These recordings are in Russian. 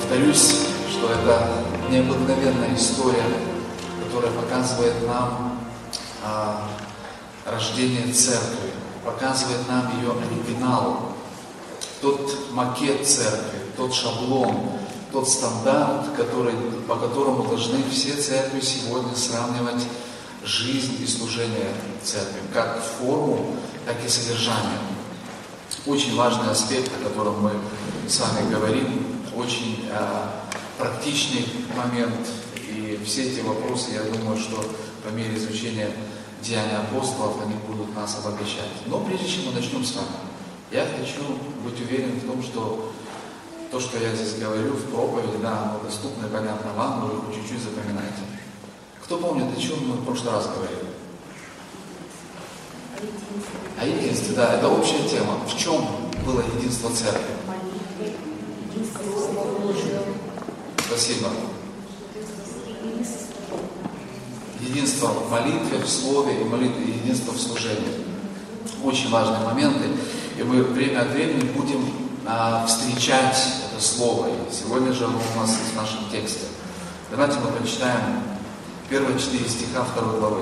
Повторюсь, что это необыкновенная история, которая показывает нам рождение церкви, показывает нам ее оригинал, тот макет церкви, тот шаблон, тот стандарт, по которому должны все церкви сегодня сравнивать жизнь и служение церкви, как форму, так и содержание. Очень важный аспект, о котором мы с вами говорим, очень практичный момент. И все эти вопросы, я думаю, что по мере изучения Деяний апостолов они будут нас обогащать. Но прежде чем мы начнем с вами, я хочу быть уверен в том, что то, что я здесь говорю в проповеди, да, оно доступно и понятно вам, вы его чуть-чуть запоминаете. Кто помнит, о чем мы в прошлый раз говорили? О единстве, да, это общая тема. В чем было единство церкви? Спасибо. Единство в молитве, в слове и единство в служении. Очень важные моменты. И мы время от времени будем встречать это слово. И сегодня же оно у нас есть в нашем тексте. Давайте мы прочитаем первые 4 стиха 2 главы.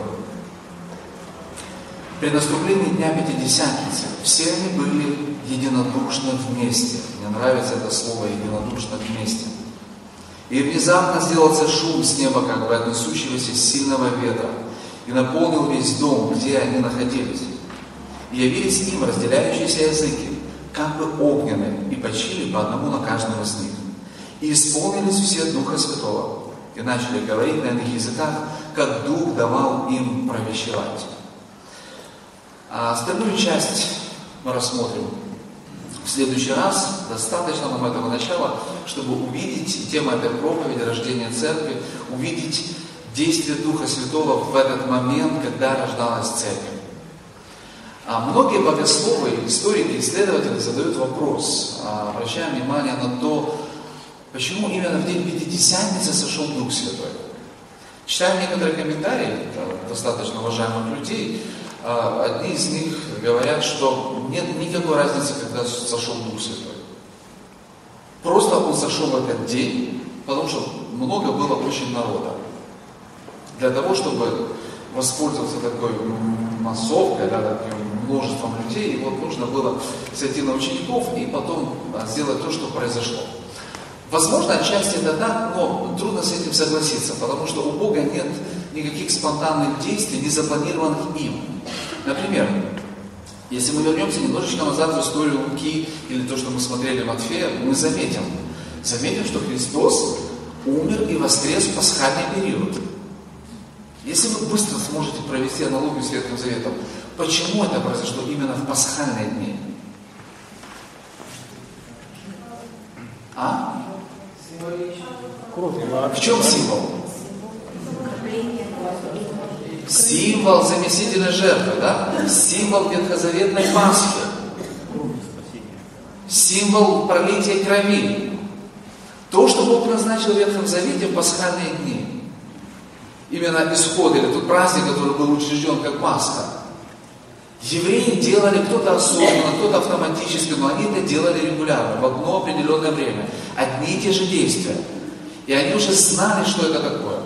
При наступлении Дня Пятидесятницы все они были единодушно вместе. Мне нравится это слово «единодушно вместе». И внезапно сделался шум с неба, как бы от несущегося сильного ветра, и наполнил весь дом, где они находились. И явились им разделяющиеся языки, как бы огненные, и почили по одному на каждом из них. И исполнились все Духа Святого, и начали говорить на иных языках, как Дух давал им провещевать. А остальную часть мы рассмотрим в следующий раз. Достаточно нам этого начала, чтобы увидеть тему этой проповеди, рождения церкви, увидеть действие Духа Святого в этот момент, когда рождалась церковь. Многие богословы, историки, исследователи задают вопрос, обращая внимание на то, почему именно в день Пятидесятницы сошел Дух Святой. Читая некоторые комментарии достаточно уважаемых людей, одни из них говорят, что нет никакой разницы, когда сошел Дух Святой. Просто он сошел в этот день, потому что много было очень народа. Для того, чтобы воспользоваться такой массовкой, таким множеством людей, и вот нужно было сойти на учеников и потом сделать то, что произошло. Возможно, отчасти это так, но трудно с этим согласиться, потому что у Бога нет никаких спонтанных действий, не запланированных им. Например, если мы вернемся немножечко назад в историю Луки, или то, что мы смотрели в Матфея, мы заметим, что Христос умер и воскрес в пасхальный период. Если вы быстро сможете провести аналогию с Ветхим Заветом, почему это произошло именно в пасхальные дни? В чем символ? Символ заместительной жертвы, да? Символ ветхозаветной Пасхи. Символ пролития крови. То, что Бог назначил в Ветхом Завете в пасхальные дни. Именно исход, или тот праздник, который был учрежден как Пасха. Евреи делали кто-то осознанно, кто-то автоматически, но они это делали регулярно, в одно определенное время. Одни и те же действия. И они уже знали, что это такое.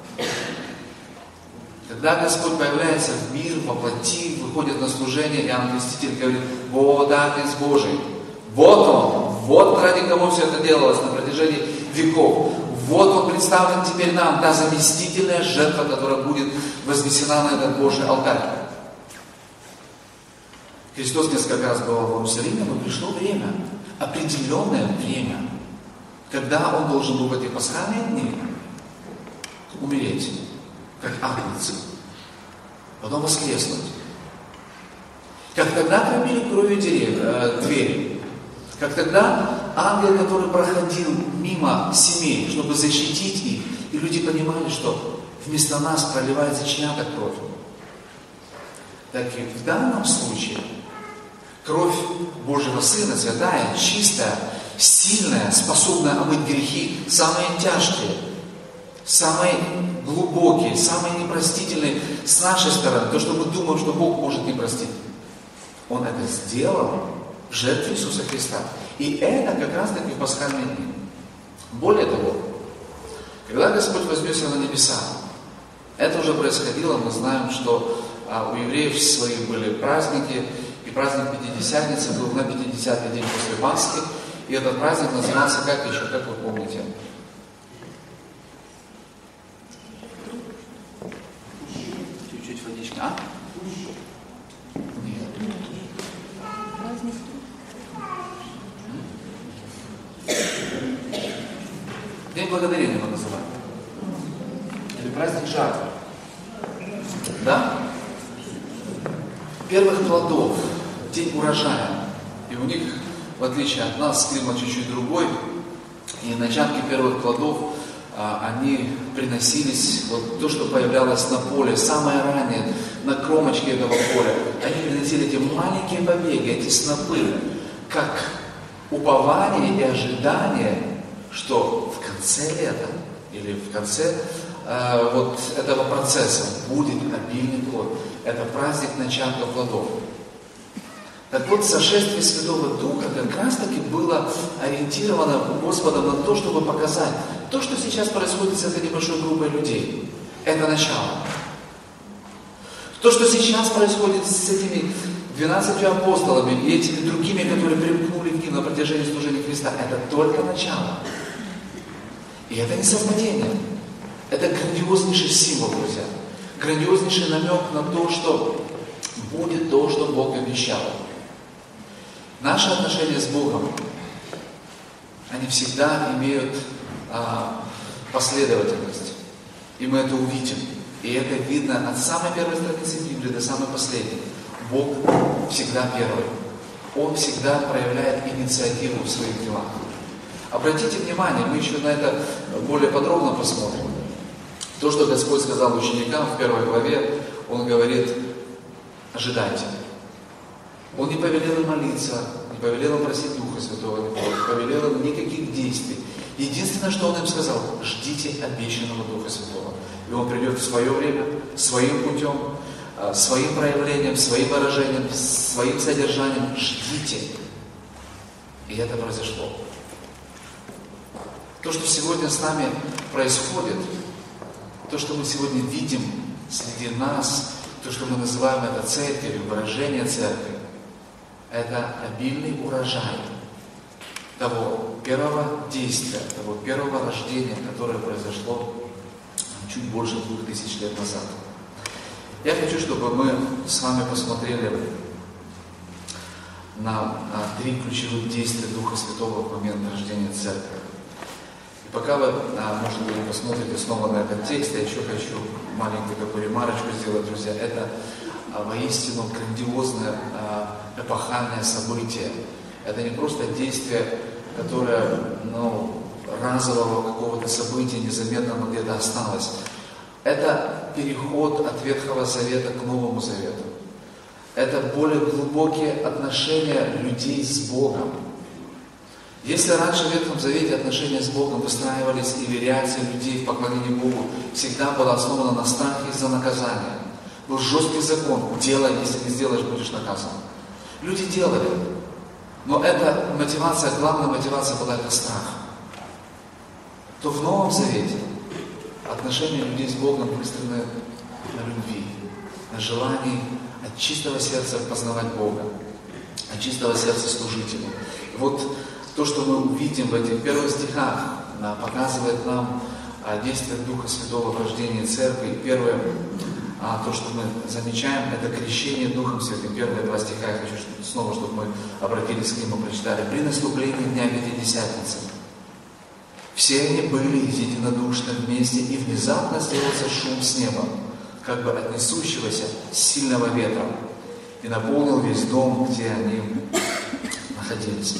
Когда Господь появляется в мир, воплоти, выходит на служение, Иоанн Креститель говорит: вот Агнец Божий, вот Он, вот ради кого все это делалось на протяжении веков. Вот Он представлен теперь нам, та заместительная жертва, которая будет вознесена на этот Божий алтарь. Христос несколько раз бывал в Иерусалиме, но пришло время, определенное время, когда Он должен был в эти пасхальные дни умереть, как агнец, потом воскреснуть. Как тогда кормили кровью двери, как тогда ангел, который проходил мимо семей, чтобы защитить их, и люди понимали, что вместо нас проливается чья-то кровь. Так и в данном случае кровь Божьего Сына, святая, чистая, сильная, способная омыть грехи, самые тяжкие, самые глубокие, самые непростительные с нашей стороны, то, что мы думаем, что Бог может не простить. Он это сделал в жертве Иисуса Христа. И это как раз таки в пасхальные дни. Более того, когда Господь вознесся на небеса, это уже происходило, мы знаем, что у евреев свои были праздники, и праздник Пятидесятницы был на 50-й день после Пасхи, и этот праздник назывался как еще, как вы помните? Чуть-чуть водичка, а? Нет. День благодарения мы называем. Или праздник жатвы. Да? Первых плодов, день урожая. И у них, в отличие от нас, климат чуть-чуть другой. И начатки первых плодов, они приносились, вот то, что появлялось на поле, самое раннее, на кромочке этого поля. Они приносили эти маленькие побеги, эти снопы, как упование и ожидание, что в конце лета или в конце вот этого процесса будет обильный плод. Это праздник начатка плодов. Так вот, сошествие Святого Духа как раз таки было ориентировано Господом на то, чтобы показать то, что сейчас происходит с этой небольшой группой людей. Это начало. То, что сейчас происходит с этими 12 апостолами и этими другими, которые примкнули к ним на протяжении служения Христа, это только начало. И это не совпадение. Это грандиознейший символ, друзья. Грандиознейший намек на то, что будет то, что Бог обещал. Наши отношения с Богом, они всегда имеют последовательность. И мы это увидим. И это видно от самой первой страницы Библии до самой последней. Бог всегда первый. Он всегда проявляет инициативу в своих делах. Обратите внимание, мы еще на это более подробно посмотрим. То, что Господь сказал ученикам в 1 главе, Он говорит: ожидайте. Он не повелел им молиться, не повелел им просить Духа Святого, не повелел им никаких действий. Единственное, что Он им сказал: ждите обещанного Духа Святого. И Он придет в свое время, своим путем, своим проявлением, своим выражением, своим содержанием. Ждите. И это произошло. То, что сегодня с нами происходит, то, что мы сегодня видим среди нас, то, что мы называем это церковью, выражение церкви, это обильный урожай того первого действия, того первого рождения, которое произошло чуть больше 2000 лет назад. Я хочу, чтобы мы с вами посмотрели на 3 ключевых действия Духа Святого в момент рождения церкви. И пока вы, может быть, посмотрите снова на этот текст, я еще хочу маленькую такую ремарочку сделать, друзья. Это воистину грандиозное, эпохальное событие. Это не просто действие, которое, разового какого-то события незаметно где-то осталось. Это переход от Ветхого Завета к Новому Завету. Это более глубокие отношения людей с Богом. Если раньше в Ветхом Завете отношения с Богом выстраивались, или реакция людей в поклонении Богу всегда была основана на страхе из-за наказания. Был жесткий закон: делай, если не сделаешь, будешь наказан. Люди делали, но эта мотивация, главная мотивация была это страх. То в Новом Завете отношения людей с Богом выстроены на любви, на желании от чистого сердца познавать Бога, от чистого сердца служить Ему. Вот то, что мы увидим в этих первых стихах, показывает нам действие Духа Святого в рождении церкви. Первое, то, что мы замечаем, это крещение Духом Святым. Первые 2 стиха я хочу снова, чтобы мы обратились к ним и прочитали. При наступлении Дня Пятидесятницы все они были единодушны вместе, и внезапно сделался шум с неба, как бы от несущегося сильного ветра, и наполнил весь дом, где они находились.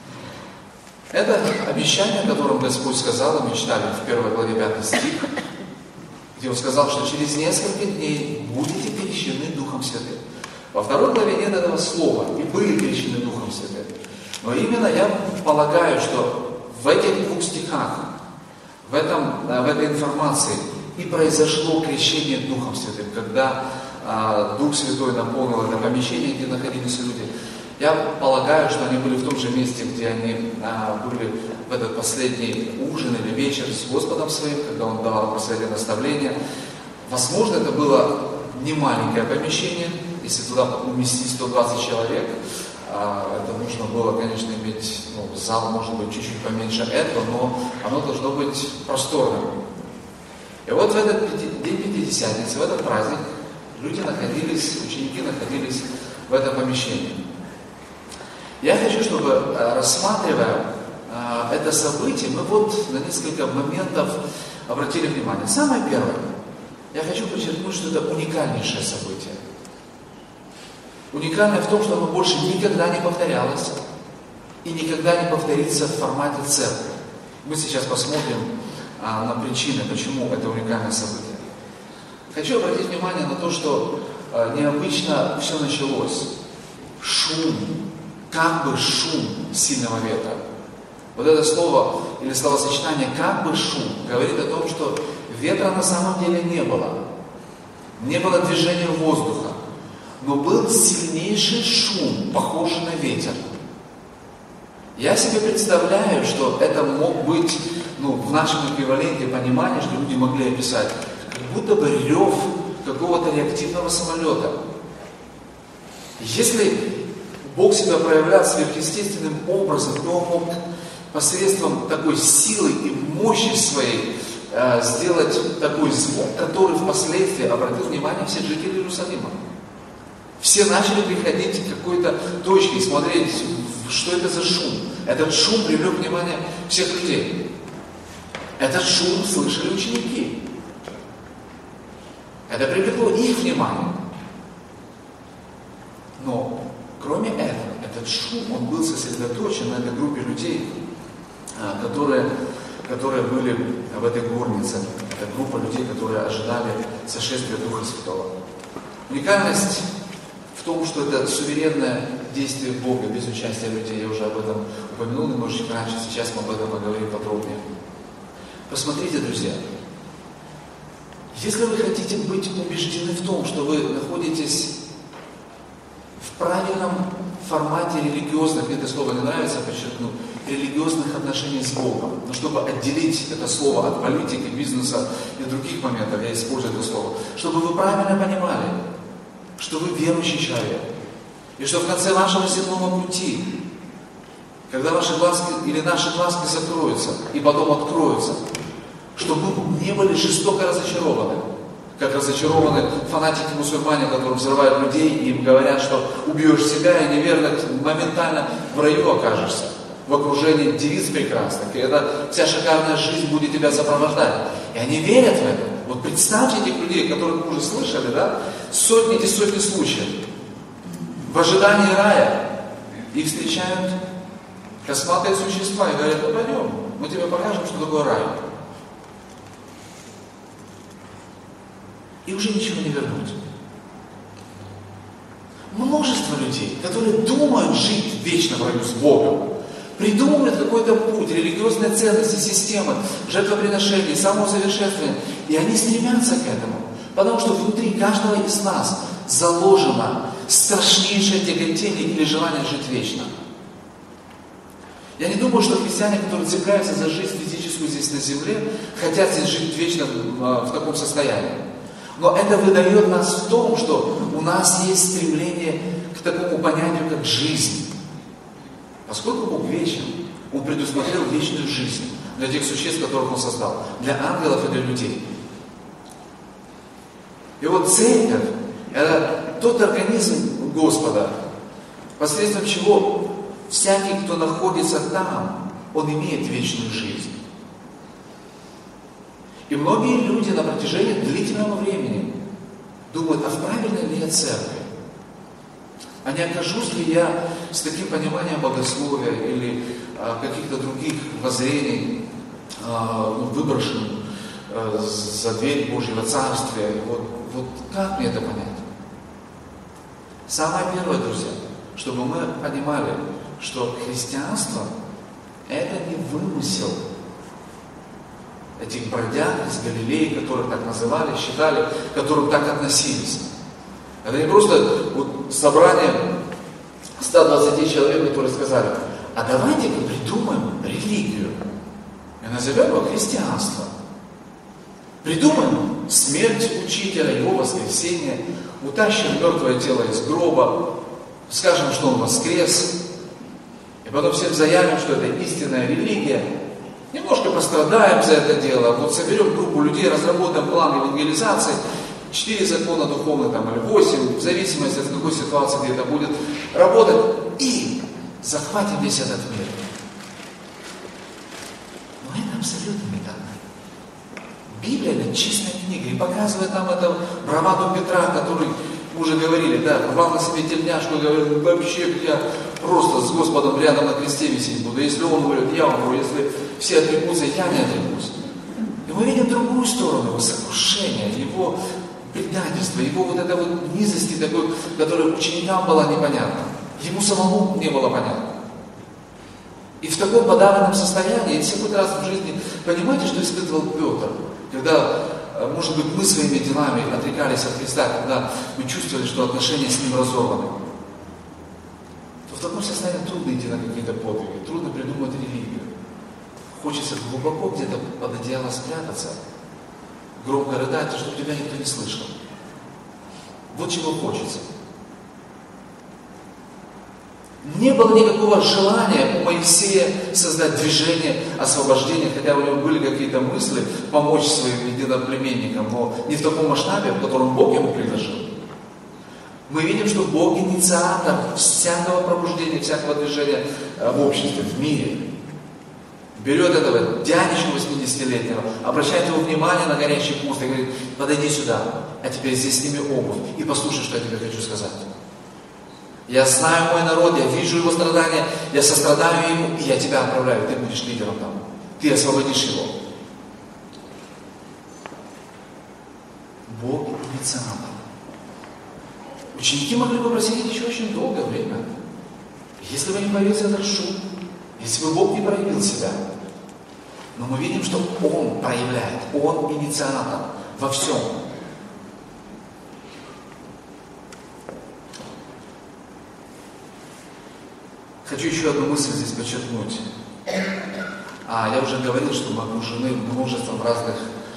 Это обещание, о котором Господь сказал, мы читали в 1 главе 5 стих, где Он сказал, что через несколько дней будете крещены Духом Святым. Во 2 главе нет этого слова, и были крещены Духом Святым. Но именно я полагаю, что в этих 2 стихах, в этой информации и произошло крещение Духом Святым, когда Дух Святой наполнил это помещение, где находились люди. Я полагаю, что они были в том же месте, где они были в этот последний ужин или вечер с Господом своим, когда Он давал последнее наставление. Возможно, это было не маленькое помещение, если туда уместить 120 человек. Это нужно было, конечно, иметь зал, может быть, чуть-чуть поменьше этого, но оно должно быть просторным. И вот в этот день Пятидесятницы, в этот праздник, люди находились, ученики находились в этом помещении. Я хочу, чтобы, рассматривая это событие, мы вот на несколько моментов обратили внимание. Самое первое, я хочу подчеркнуть, что это уникальнейшее событие. Уникальное в том, что оно больше никогда не повторялось и никогда не повторится в формате церкви. Мы сейчас посмотрим на причины, почему это уникальное событие. Хочу обратить внимание на то, что необычно все началось. Шум, как бы шум сильного ветра. Вот это слово или словосочетание «как бы шум» говорит о том, что ветра на самом деле не было. Не было движения воздуха. Но был сильнейший шум, похожий на ветер. Я себе представляю, что это мог быть, в нашем эквиваленте понимания, что люди могли описать, как будто бы рев какого-то реактивного самолета. Если Бог себя проявлял сверхъестественным образом, то Он мог посредством такой силы и мощи своей сделать такой звук, который впоследствии обратил внимание всех жителей Иерусалима. Все начали приходить к какой-то точке и смотреть, что это за шум. Этот шум привлек внимание всех людей. Этот шум слышали ученики. Это привлекло их внимание. Но, кроме этого, этот шум, он был сосредоточен на этой группе людей, которые были в этой горнице. Это группа людей, которые ожидали сошествия Духа Святого. Уникальность в том, что это суверенное действие Бога без участия людей. Я уже об этом упомянул немножечко раньше, сейчас мы об этом поговорим подробнее. Посмотрите, друзья, если вы хотите быть убеждены в том, что вы находитесь в правильном формате религиозных, мне это слово не нравится, подчеркну, религиозных отношений с Богом, но чтобы отделить это слово от политики, бизнеса и других моментов, я использую это слово, чтобы вы правильно понимали, что вы верующий человек. И что в конце вашего земного пути, когда ваши глазки или наши глазки закроются и потом откроются, чтобы мы не были жестоко разочарованы, как разочарованы фанатики-мусульмане, которые взрывают людей и им говорят, что убьешь себя и неверно моментально в раю окажешься, в окружении девиц прекрасных, и эта вся шикарная жизнь будет тебя сопровождать. И они верят в это. Вот представьте этих людей, которых мы уже слышали, да, сотни и сотни случаев. В ожидании рая их встречают косматые существа и говорят: ну пойдем, мы тебе покажем, что такое рай. И уже ничего не вернуть. Множество людей, которые думают жить вечно в раю с Богом, придумывают какой-то путь, религиозные ценности, системы, жертвоприношений, самоусовершенствования, и они стремятся к этому, потому что внутри каждого из нас заложено страшнейшее тяготение или желание жить вечно. Я не думаю, что христиане, которые цепляются за жизнь физическую здесь на земле, хотят здесь жить вечно в таком состоянии. Но это выдает нас в том, что у нас есть стремление к такому понятию, как жизнь. Поскольку Бог вечен, Он предусмотрел вечную жизнь для тех существ, которых Он создал, для ангелов и для людей. И вот церковь – это тот организм Господа, посредством чего всякий, кто находится там, он имеет вечную жизнь. И многие люди на протяжении длительного времени думают, а в правильной ли я церкви? А не окажусь ли я с таким пониманием богословия или каких-то других воззрений, выброшенным за дверь Божьего Царствия? Вот как мне это понять? Самое первое, друзья, чтобы мы понимали, что христианство – это не вымысел этих бродяг из Галилеи, которых так называли, считали, к которым так относились. Это не просто собрание 120 человек, которые сказали: а давайте-ка придумаем религию и назовем его христианство. Придумаем смерть учителя, его воскресение, утащим мертвое тело из гроба, скажем, что он воскрес, и потом всем заявим, что это истинная религия. Немножко пострадаем за это дело, вот соберем группу людей, разработаем план евангелизации, 4 закона духовных там, или 8, в зависимости от какой ситуации, где это будет работать, и захватим весь этот мир. Но это абсолютно не так. Библия — это чистая книга, и показывает нам это браваду Петра, который, мы уже говорили, да, рвал на себе тельняшку, говорил: вообще я просто с Господом рядом на кресте висеть буду. Если он говорит, я умру, если все отрекутся, я не отрекусь. И мы видим другую сторону его сокрушения, его предательства, его вот этой вот низости такой, которая ученикам была непонятна. Ему самому не было понятно. И в таком подавленном состоянии, если хоть раз в жизни понимаете, что испытывал Петр, когда, может быть, мы своими делами отрекались от Христа, когда мы чувствовали, что отношения с Ним разорваны, то в таком состоянии трудно идти на какие-то подвиги, трудно придумать религию. Хочется глубоко где-то под одеяло спрятаться, громко рыдать, чтобы тебя никто не слышал. Вот чего хочется. Не было никакого желания у Моисея создать движение освобождения, хотя у него были какие-то мысли помочь своим единоплеменникам, но не в таком масштабе, в котором Бог ему предложил. Мы видим, что Бог инициатор всякого пробуждения, всякого движения в обществе, в мире. Берет этого дядечку 80-летнего, обращает его внимание на горящий куст и говорит: подойди сюда, а теперь здесь сними обувь и послушай, что я тебе хочу сказать. Я знаю мой народ, я вижу его страдания, я сострадаю ему, и я тебя отправляю, ты будешь лидером там, ты освободишь его. Бог инициатор. Ученики могли бы просидеть еще очень долгое время, если бы не появился этот шум, если бы Бог не проявил себя. Но мы видим, что Он проявляет, Он инициатор во всем. Хочу еще одну мысль здесь подчеркнуть. Я уже говорил, что мы окружены множеством разных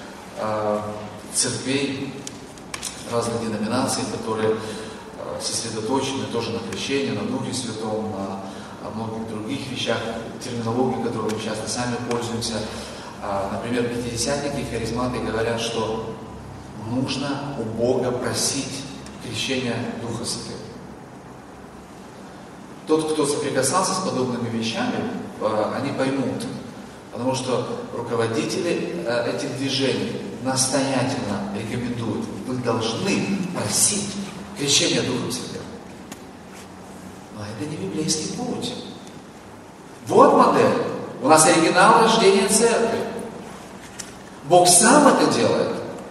церквей, разных деноминаций, которые сосредоточены тоже на крещении, на Духе Святом, на многих других вещах, терминологии, которой мы часто сами пользуемся. Например, пятидесятники и харизматы говорят, что нужно у Бога просить крещения Духа Святого. Тот, кто соприкасался с подобными вещами, они поймут. Потому что руководители этих движений настоятельно рекомендуют: вы должны просить крещения Духом Святым. Но это не библейский путь. Вот модель. У нас оригинал рождения церкви. Бог сам это делает.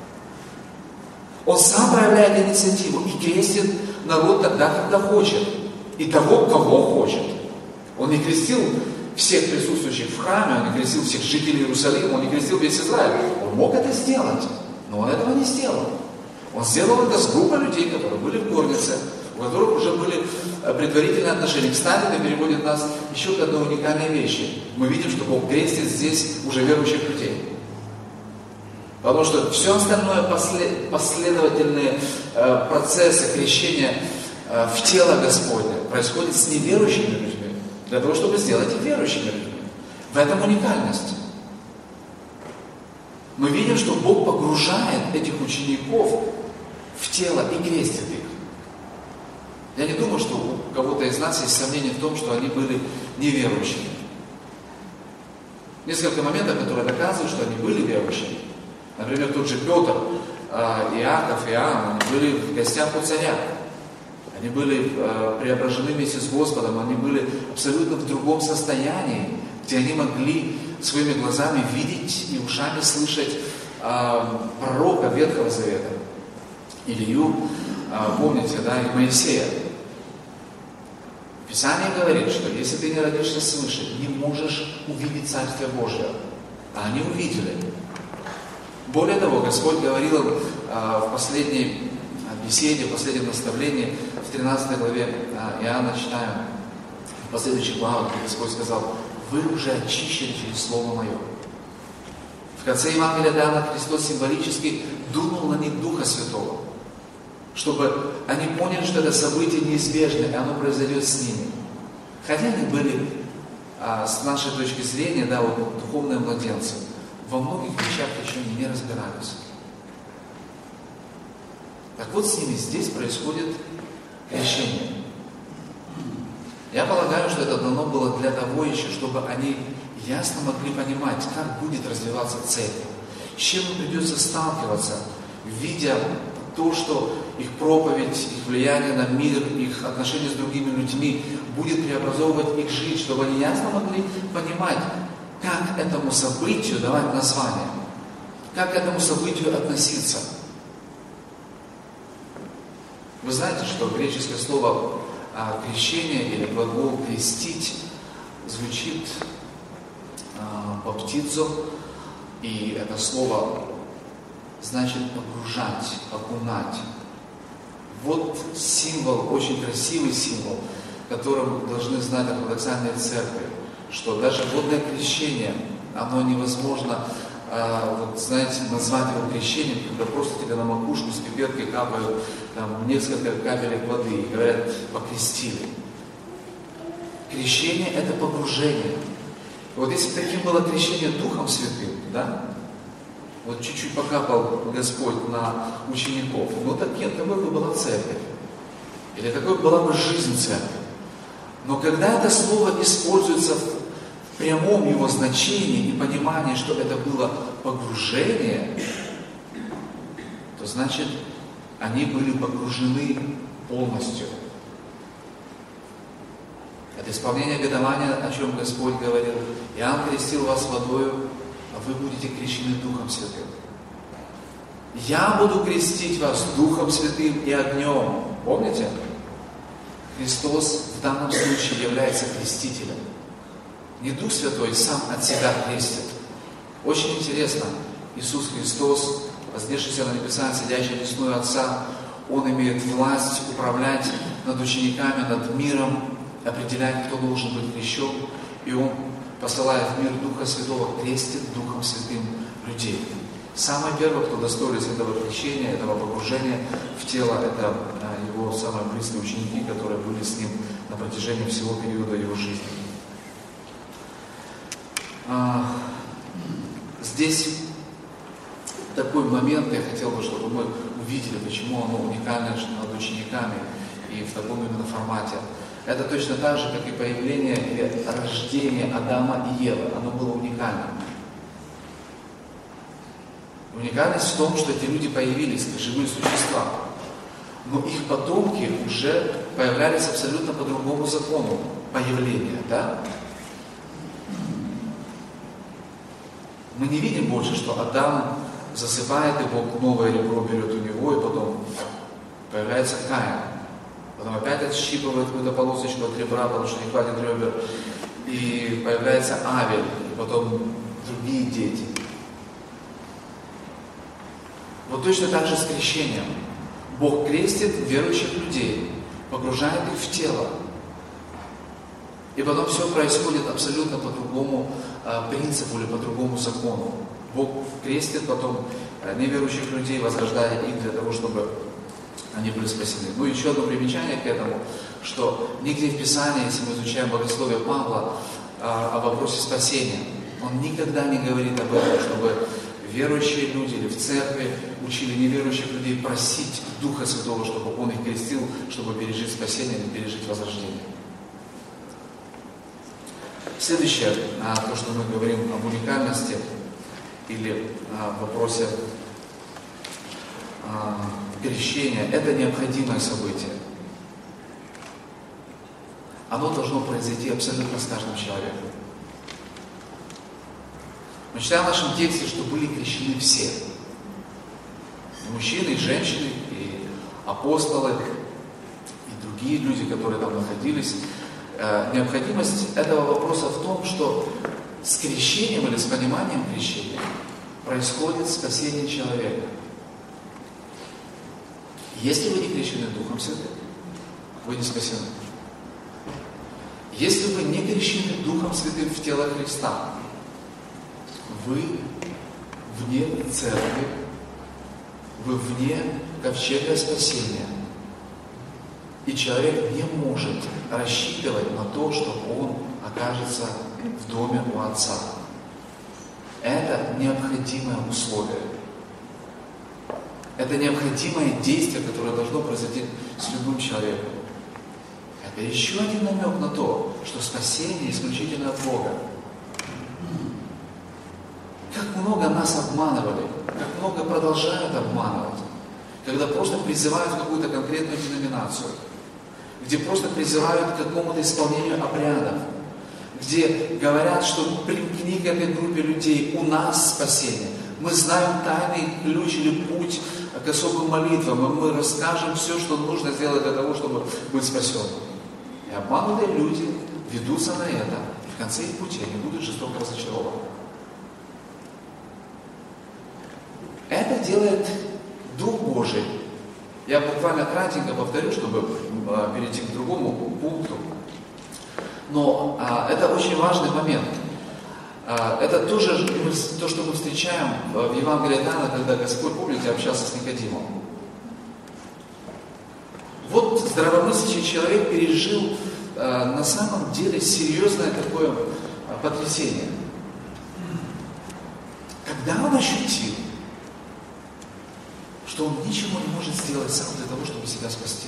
Он сам проявляет инициативу и крестит народ тогда, когда хочет. И того, кого хочет. Он не крестил всех присутствующих в храме, он не крестил всех жителей Иерусалима, он не крестил весь Израиль. Он мог это сделать, но он этого не сделал. Он сделал это с группой людей, которые были в горнице, у которых уже были предварительные отношения. Кстати, это переводит нас еще к одной уникальной вещи. Мы видим, что Бог крестит здесь уже верующих людей. Потому что все остальное последовательные процессы крещения в тело Господне происходит с неверующими людьми, для того, чтобы сделать их верующими людьми. В этом уникальность. Мы видим, что Бог погружает этих учеников в тело и крестит их. Я не думаю, что у кого-то из нас есть сомнения в том, что они были неверующими. Несколько моментов, которые доказывают, что они были верующими. Например, тот же Петр, Иаков, Иоанн, они были в гостях у царя. Они были преображены вместе с Господом, они были абсолютно в другом состоянии, где они могли своими глазами видеть и ушами слышать пророка Ветхого Завета, Илью, помните, да, и Моисея. Писание говорит, что если ты не родишься свыше, не можешь увидеть Царствие Божие. А они увидели. Более того, Господь говорил в последней беседе, в последнем наставлении, в 13 главе Иоанна читаем, в последующих главах, где Господь сказал: «Вы уже очищены через Слово Мое». В конце Евангелия от Иоанна Христос символически дунул на них Духа Святого, чтобы они поняли, что это событие неизбежно, и оно произойдет с ними. Хотя они были, с нашей точки зрения, духовные младенцы, во многих вещах еще не разбирались. Так вот, с ними здесь происходит крещение. Я полагаю, что это дано было для того еще, чтобы они ясно могли понимать, как будет развиваться церковь, с чем им придется сталкиваться, видя то, что их проповедь, их влияние на мир, их отношения с другими людьми будет преобразовывать их жизнь, чтобы они ясно могли понимать, как этому событию давать название, как к этому событию относиться. Вы знаете, что греческое слово крещение или глагол крестить звучит баптизо, и это слово значит погружать, окунать. Вот символ, очень красивый символ, которым должны знать ортодоксальные церкви, что даже водное крещение, оно невозможно, назвать его крещением, когда просто тебе на макушку с пипеткой капают несколько капелек воды и говорят: покрестили. Крещение – это погружение. Вот если таким было крещение Духом Святым, вот чуть-чуть покапал Господь на учеников, такой бы была церковь. Или такой была бы жизнь церкви. Но когда это слово используется в прямом его значении и понимании, что это было погружение, то значит, они были погружены полностью. Это исполнение обетования, о чем Господь говорил: «Иоанн крестил вас водою, а вы будете крещены Духом Святым. Я буду крестить вас Духом Святым и огнем». Помните? Христос в данном случае является крестителем. Не Дух Святой сам от себя крестит. Очень интересно, Иисус Христос, вознесшийся на небеса, сидящий одесную Отца, Он имеет власть управлять над учениками, над миром, определять, кто должен быть крещен, и Он, посылая в мир Духа Святого, крестит Духом Святым людей. Самый первый, кто достоились этого крещения, этого погружения в тело, это Его самые близкие ученики, которые были с Ним на протяжении всего периода Его жизни. Здесь такой момент, я хотел бы, чтобы мы увидели, почему оно уникально над учениками и в таком именно формате. Это точно так же, как и появление или рождение Адама и Евы. Оно было уникальным. Уникальность в том, что эти люди появились как живые существа, но их потомки уже появлялись абсолютно по другому закону появления, Мы не видим больше, что Адам засыпает, и Бог новое ребро берет у него, и потом появляется Каин. Потом опять отщипывает какую-то полосочку от ребра, потому что не хватит ребер, и появляется Авель, и потом другие дети. Вот точно так же с крещением. Бог крестит верующих людей, погружает их в тело. И потом все происходит абсолютно по другому принципу или по другому закону. Бог крестит потом неверующих людей, возрождая их для того, чтобы они были спасены. Еще одно примечание к этому, что нигде в Писании, если мы изучаем богословие Павла о вопросе спасения, он никогда не говорит об этом, чтобы верующие люди или в церкви учили неверующих людей просить Духа Святого, чтобы Он их крестил, чтобы пережить спасение или пережить возрождение. Следующее, то, что мы говорим об уникальности или в вопросе крещения, это необходимое событие. Оно должно произойти абсолютно с каждым человеком. Мы читаем в нашем тексте, что были крещены все. И мужчины, и женщины, и апостолы, и другие люди, которые там находились. Необходимость этого вопроса в том, что с крещением или с пониманием крещения происходит спасение человека. Если вы не крещены Духом Святым, вы не спасены. Если вы не крещены Духом Святым в тело Христа, вы вне церкви, вы вне ковчега спасения. И человек не может рассчитывать на то, что он окажется в доме у Отца. Это необходимое условие. Это необходимое действие, которое должно произойти с любым человеком. Это еще один намек на то, что спасение исключительно от Бога. Как много нас обманывали, как много продолжают обманывать, когда просто призывают в какую-то конкретную деноминацию, где просто призывают к какому-то исполнению обрядов, где говорят, что примкни к этой группе людей, у нас спасение. Мы знаем тайный ключ или путь к особым молитвам, и мы расскажем все, что нужно сделать для того, чтобы быть спасенным. И обманутые люди ведутся на это, и в конце их пути они будут жестоко разочарованы. Это делает Дух Божий. Я буквально кратенько повторю, чтобы перейти к другому пункту. Но это очень важный момент. Это тоже то, что мы встречаем в Евангелии от Иоанна, когда Господь, помните, общался с Никодимом. Вот здравомыслящий человек пережил на самом деле серьезное такое потрясение. Когда он ощутил, что он ничего не может сделать сам для того, чтобы себя спасти.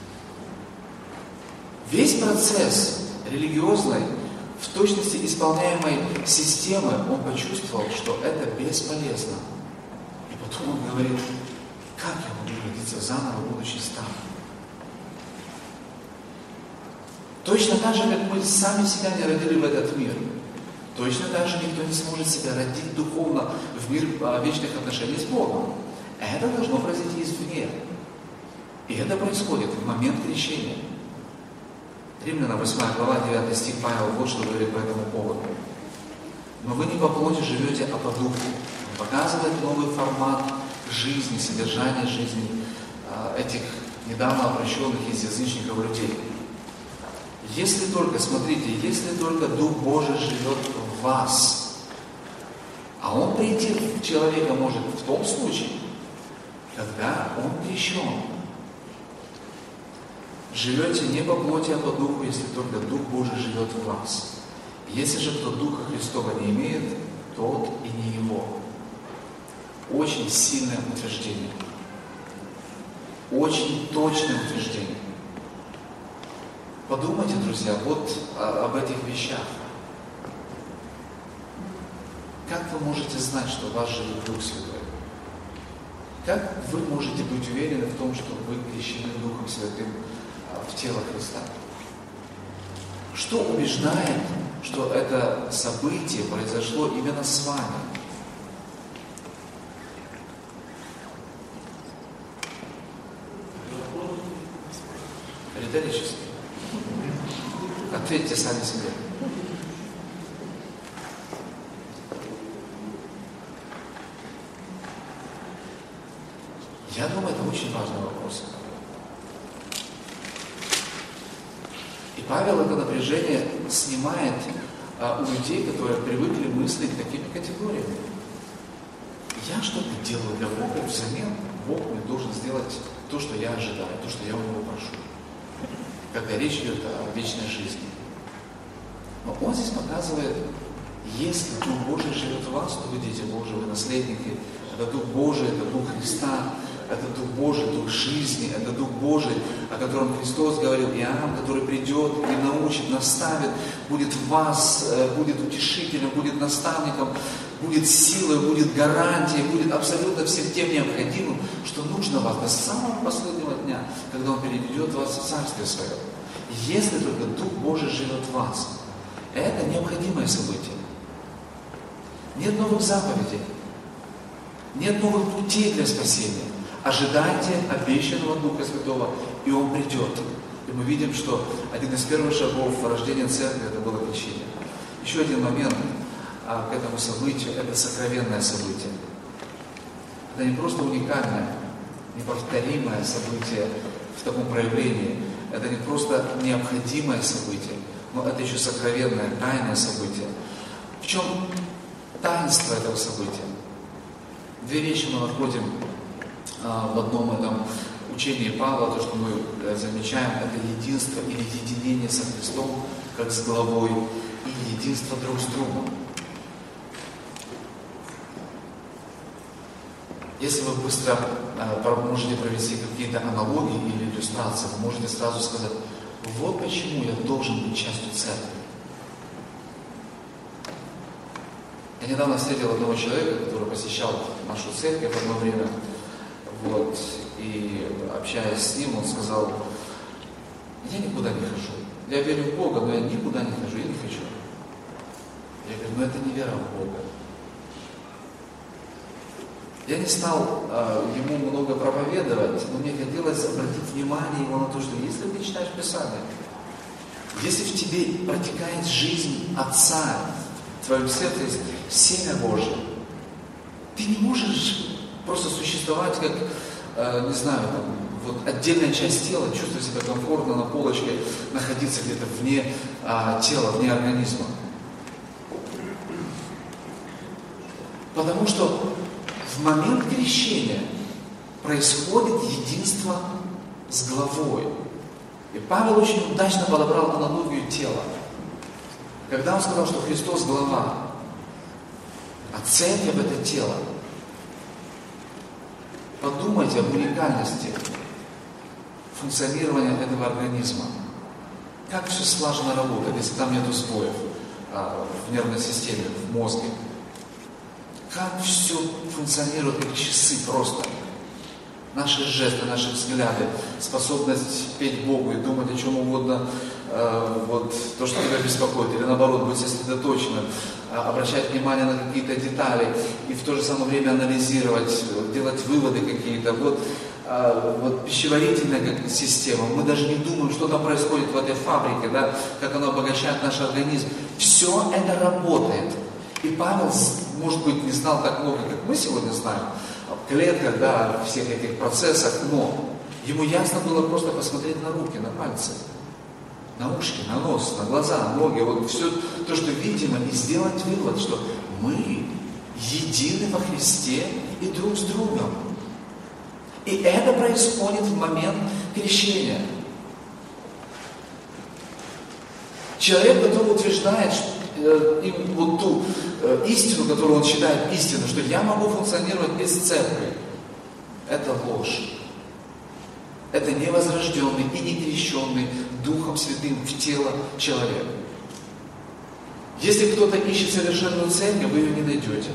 Весь процесс религиозной, в точности исполняемой системы, он почувствовал, что это бесполезно. И потом он говорит, как я могу родиться заново, будучи старым? Точно так же, как мы сами себя не родили в этот мир, точно так же никто не сможет себя родить духовно в мир вечных отношений с Богом. Это должно произойти извне. И это происходит в момент крещения. Римлянам 8 глава, 9 стих, Павел вот что говорит по этому поводу. Но вы не по плоти живете, а по духу. Он показывает новый формат жизни, содержания жизни этих недавно обращенных из язычников людей. Если только, смотрите, если только Дух Божий живет в вас, а Он прийти в человека может в том случае, когда он крещен. Живете не по плоти, а по духу, если только Дух Божий живет в вас. Если же кто Духа Христова не имеет, тот и не его. Очень сильное утверждение. Очень точное утверждение. Подумайте, друзья, вот об этих вещах. Как вы можете знать, что в вас живет Дух Святой? Как вы можете быть уверены в том, что вы крещены Духом Святым в тело Христа? Что убеждает, что это событие произошло именно с вами? Риторически. Ответьте сами себе. Я думаю, это очень важный вопрос. И Павел это напряжение снимает у людей, которые привыкли мыслить такими категориями. Я что-то делаю для Бога, взамен Бог мне должен сделать то, что я ожидаю, то, что я у Него прошу. Когда речь идет о вечной жизни. Но Он здесь показывает, если Дух Божий живет в вас, то вы дети Божьи, вы наследники. Это Дух Божий, это Дух Христа. Это Дух Божий, Дух жизни, это Дух Божий, о котором Христос говорил, Иоанн, который придет и научит, наставит, будет в вас, будет утешителем, будет наставником, будет силой, будет гарантией, будет абсолютно всем тем необходимым, что нужно вас до самого последнего дня, когда Он переведет вас в Царствие Свое. Если только Дух Божий живет в вас, это необходимое событие. Нет новых заповедей, нет новых путей для спасения. Ожидайте обещанного Духа Святого, и Он придет. И мы видим, что один из первых шагов рождения Церкви это было крещение. Еще один момент к этому событию – это сокровенное событие. Это не просто уникальное, неповторимое событие в таком проявлении. Это не просто необходимое событие, но это еще сокровенное, тайное событие. В чем таинство этого события? Две вещи мы находим в одном этом учении Павла, то, что мы замечаем, это единство или единение со Христом, как с главой, и единство друг с другом. Если вы быстро можете провести какие-то аналогии или иллюстрации, вы можете сразу сказать, вот почему я должен быть частью церкви. Я недавно встретил одного человека, который посещал нашу церковь в одно время, и общаясь с ним, он сказал, я никуда не хожу. Я верю в Бога, но я никуда не хожу, я не хочу. Я говорю, но это не вера в Бога. Я не стал ему много проповедовать, но мне хотелось обратить внимание его на то, что если ты читаешь Писание, если в тебе протекает жизнь Отца, в твоем сердце есть семя Божие, ты не можешь просто существовать как, не знаю, отдельная часть тела, чувствовать себя комфортно на полочке, находиться где-то вне тела, вне организма. Потому что в момент крещения происходит единство с главой. И Павел очень удачно подобрал аналогию тела. Когда он сказал, что Христос глава, а церковь это тело. Подумайте об уникальности функционирования этого организма. Как все слаженно работает, если там нет сбоев в нервной системе, в мозге. Как все функционирует, как часы просто. Наши жесты, наши взгляды, способность петь Богу и думать о чем угодно, то, что тебя беспокоит, или наоборот, быть сосредоточенным, обращать внимание на какие-то детали и в то же самое время анализировать, делать выводы какие-то. Пищеварительная система, мы даже не думаем, что там происходит в этой фабрике, да, как она обогащает наш организм. Все это работает. И Павел, может быть, не знал так много, как мы сегодня знаем, в клетках, да, всех этих процессах, но ему ясно было просто посмотреть на руки, на пальцы, на ушки, на нос, на глаза, на ноги, все то, что видимо, и сделать вывод, что мы едины во Христе и друг с другом. И это происходит в момент крещения. Человек, который утверждает ту истину, которую он считает истиной, что я могу функционировать без церкви, это ложь. Это невозрожденный и не крещенный Духом Святым в тело человек. Если кто-то ищет совершенную церковь, вы ее не найдете.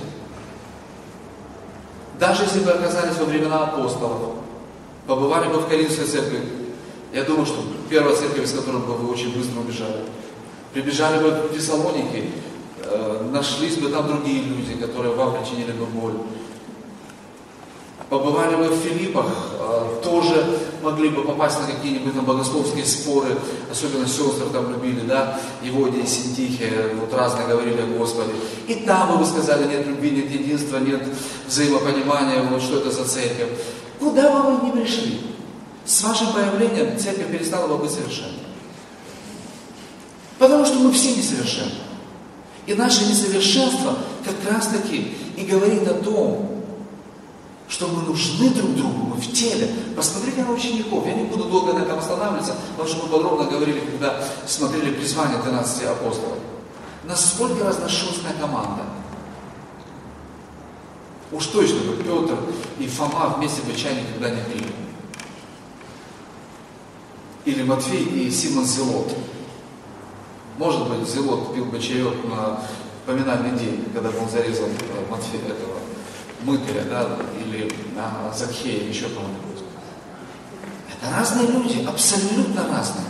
Даже если бы оказались во времена апостолов, побывали бы в Коринфской церкви, я думаю, что первая церковь, из которой бы вы очень быстро убежали. Прибежали бы в Фессалоники, нашлись бы там другие люди, которые вам причинили бы боль. Побывали бы в Филиппах, тоже могли бы попасть на какие-нибудь там богословские споры, особенно сестры там любили, да, Еводия и Синтихия, разные говорили о Господе. И там бы вы сказали, нет любви, нет единства, нет взаимопонимания, что это за церковь. Куда бы вы ни пришли, с вашим появлением церковь перестала бы быть совершенной. Потому что мы все несовершенны. И наше несовершенство как раз таки и говорит о том, что мы нужны друг другу, мы в теле. Посмотрите на учеников. Я не буду долго на этом останавливаться, потому что мы подробно говорили, когда смотрели призвание 12 апостолов. Насколько разношерстная команда. Уж точно, как Петр и Фома вместе бы чай никогда не пили. Или Матфей и Симон Зелот. Может быть, Зелот пил бы чаек на поминальный день, когда он зарезал Матфея, этого мытаря, да, или Закхея, еще кого-нибудь. Это разные люди, абсолютно разные.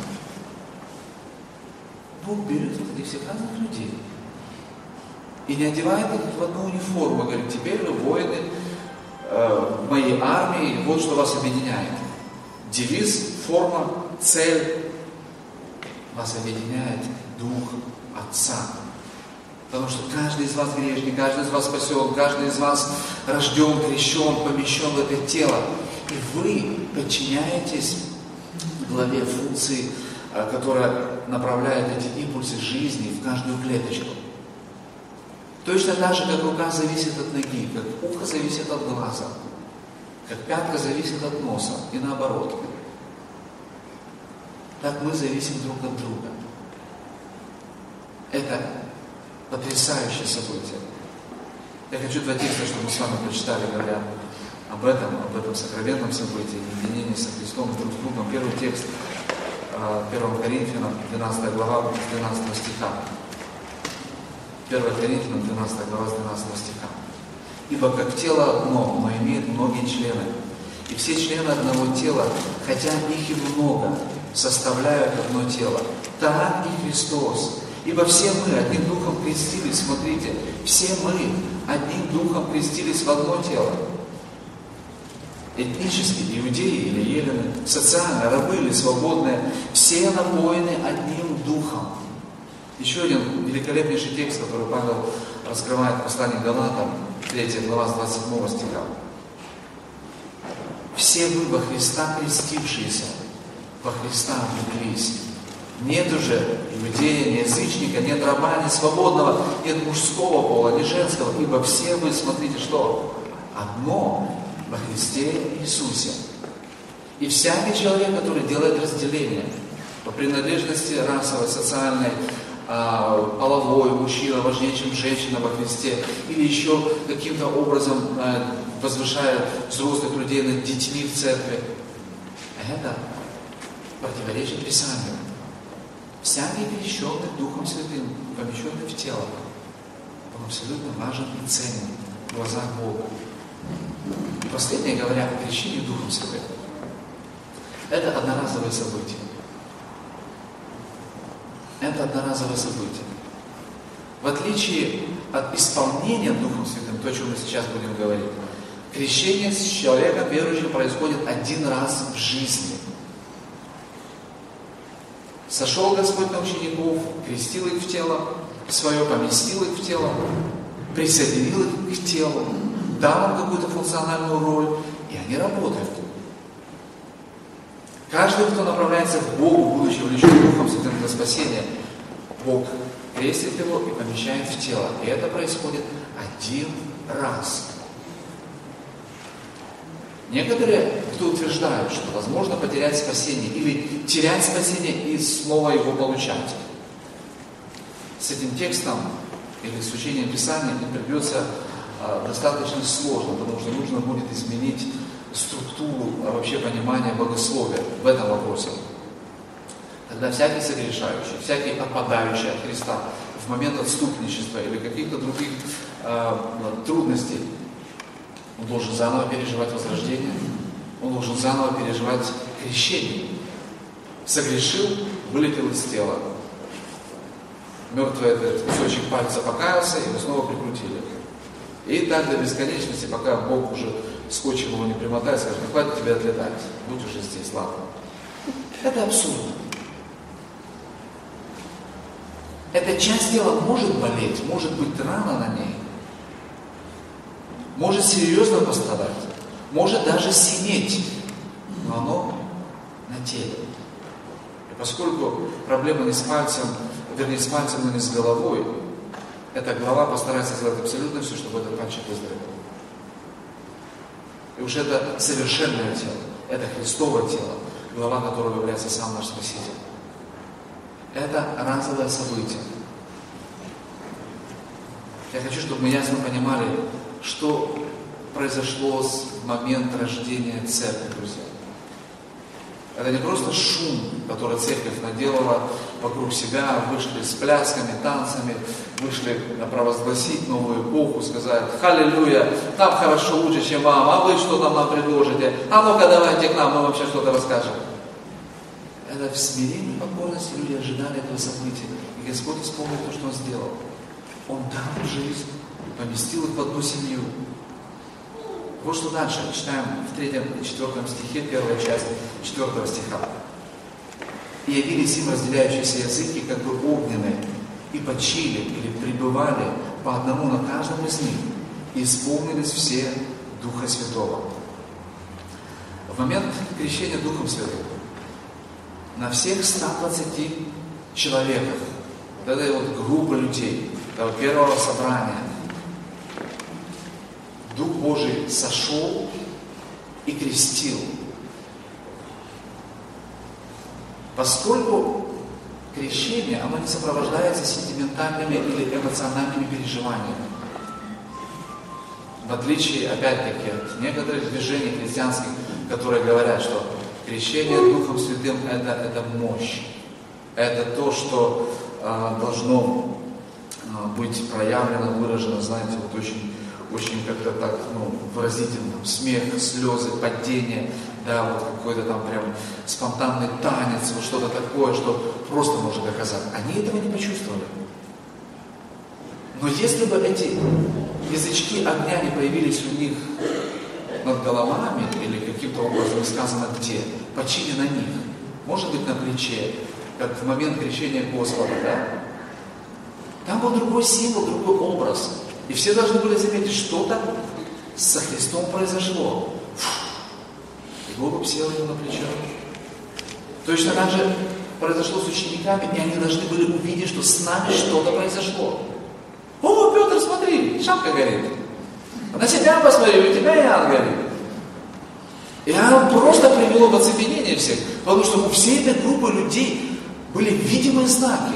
Бог берет вот этих всех разных людей и не одевает их в одну униформу, говорит, теперь вы воины моей армии, вот что вас объединяет. Девиз, форма, цель вас объединяет Дух Отца. Потому что каждый из вас грешник, каждый из вас спасен, каждый из вас рожден, крещен, помещен в это тело. И вы подчиняетесь главе функции, которая направляет эти импульсы жизни в каждую клеточку. Точно так же, как рука зависит от ноги, как ухо зависит от глаза, как пятка зависит от носа и наоборот. Так мы зависим друг от друга. Это потрясающее событие. Я хочу два текста, чтобы мы с вами прочитали, говоря об этом сокровенном событии, единении со Христом и друг с другом. Первый текст 1 Коринфянам, 12 глава, с 12 стиха. 1 Коринфянам, 12 глава, с 12 стиха. «Ибо как тело одно, но имеет многие члены, и все члены одного тела, хотя их и много, составляют одно тело, так и Христос. Ибо все мы одним духом крестились», смотрите, все мы одним духом крестились в одно тело. Этнически, иудеи или елены, социально, рабы или свободные, все напоены одним духом. Еще один великолепнейший текст, который Павел раскрывает в послании к Галатам, 3 глава, с 27 стиха. «Все вы во Христа крестившиеся, во Христа облеклись». Нет уже иудея, ни язычника, нет раба, ни свободного, нет мужского пола, ни женского, ибо все вы, смотрите, что? Одно во Христе Иисусе. И всякий человек, который делает разделение по принадлежности расовой, социальной, половой, мужчина важнее, чем женщина во Христе, или еще каким-то образом возвышает взрослых людей над детьми в церкви, это противоречит Писанию. Всякий крещенный Духом Святым, помещенный в тело, он абсолютно важен и ценен в глазах Бога. И последнее, говоря о крещении Духом Святым, это одноразовое событие. Это одноразовое событие. В отличие от исполнения Духом Святым, то, о чем мы сейчас будем говорить, крещение с человеком верующим происходит один раз в жизни. Сошел Господь на учеников, крестил их в тело свое, поместил их в тело, присоединил их к телу, дал им какую-то функциональную роль, и они работают. Каждый, кто направляется к Богу, будучи увлечен Духом Святым для спасения, Бог крестит его и помещает в тело. И это происходит один раз. Некоторые, кто утверждают, что возможно потерять спасение или терять спасение и снова его получать. С этим текстом или с учением Писания им придется достаточно сложно, потому что нужно будет изменить структуру вообще понимания богословия в этом вопросе. Тогда всякий согрешающий, всякий отпадающий от Христа в момент отступничества или каких-то других трудностей, он должен заново переживать возрождение, он должен заново переживать крещение. Согрешил, вылетел из тела. Мертвый этот кусочек пальца покаялся, и его снова прикрутили. И так до бесконечности, пока Бог уже скотчем его не примотает, скажет: ну хватит тебе отлетать, будь уже здесь, ладно. Это абсурдно. Эта часть тела может болеть, может быть рана на ней, может серьезно пострадать, может даже синеть, но оно на теле. И поскольку проблема не с пальцем, вернее с пальцем, но не с головой, эта голова постарается сделать абсолютно все, чтобы этот пальчик выздоровел. И уж это совершенное тело, это Христово тело, голова которого является сам наш Спаситель. Это разовое событие. Я хочу, чтобы мы ясно понимали, что произошло в момент рождения церкви, друзья. Это не просто шум, который церковь наделала вокруг себя, вышли с плясками, танцами, вышли провозгласить новую эпоху, сказать: «Халилюя, там хорошо, лучше, чем вам, а вы что там нам предложите? А ну-ка давайте к нам, мы вообще что-то расскажем». Это в смирении и покорности люди ожидали этого события, и Господь исполнил то, что Он сделал. Он дал жизнь, поместил их в одну семью. Вот что дальше. Читаем в 3 и 4 стихе, первая часть 4 стиха. «И явились им разделяющиеся языки, как бы огненные, и почили или пребывали по одному на каждом из них, и исполнились все Духа Святого». В момент крещения Духом Святым на всех 120 человеках, вот этой вот группы людей, того первого собрания, Дух Божий сошел и крестил. Поскольку крещение, оно не сопровождается сентиментальными или эмоциональными переживаниями. В отличие, опять-таки, от некоторых движений христианских, которые говорят, что крещение Духом Святым это мощь. Это то, что должно быть проявлено, выражено, знаете, вот очень как-то так, выразительно. Смех, слезы, падение, да, вот какой-то там прям спонтанный танец, вот что-то такое, что просто может доказать. Они этого не почувствовали. Но если бы эти язычки огня не появились у них над головами, или каким-то образом сказано где, почили на них, может быть на плече, как в момент крещения Господа, да? Там был другой символ, другой образ. И все должны были заметить, что-то со Христом произошло. И голубь сел ему на плечо. Точно так же произошло с учениками, и они должны были увидеть, что с нами что-то произошло. О, Петр, смотри, шапка горит. На себя посмотри, у тебя Иоанн горит. И оно просто привело в оцепенение всех, потому что у всей этой группы людей были видимые знаки.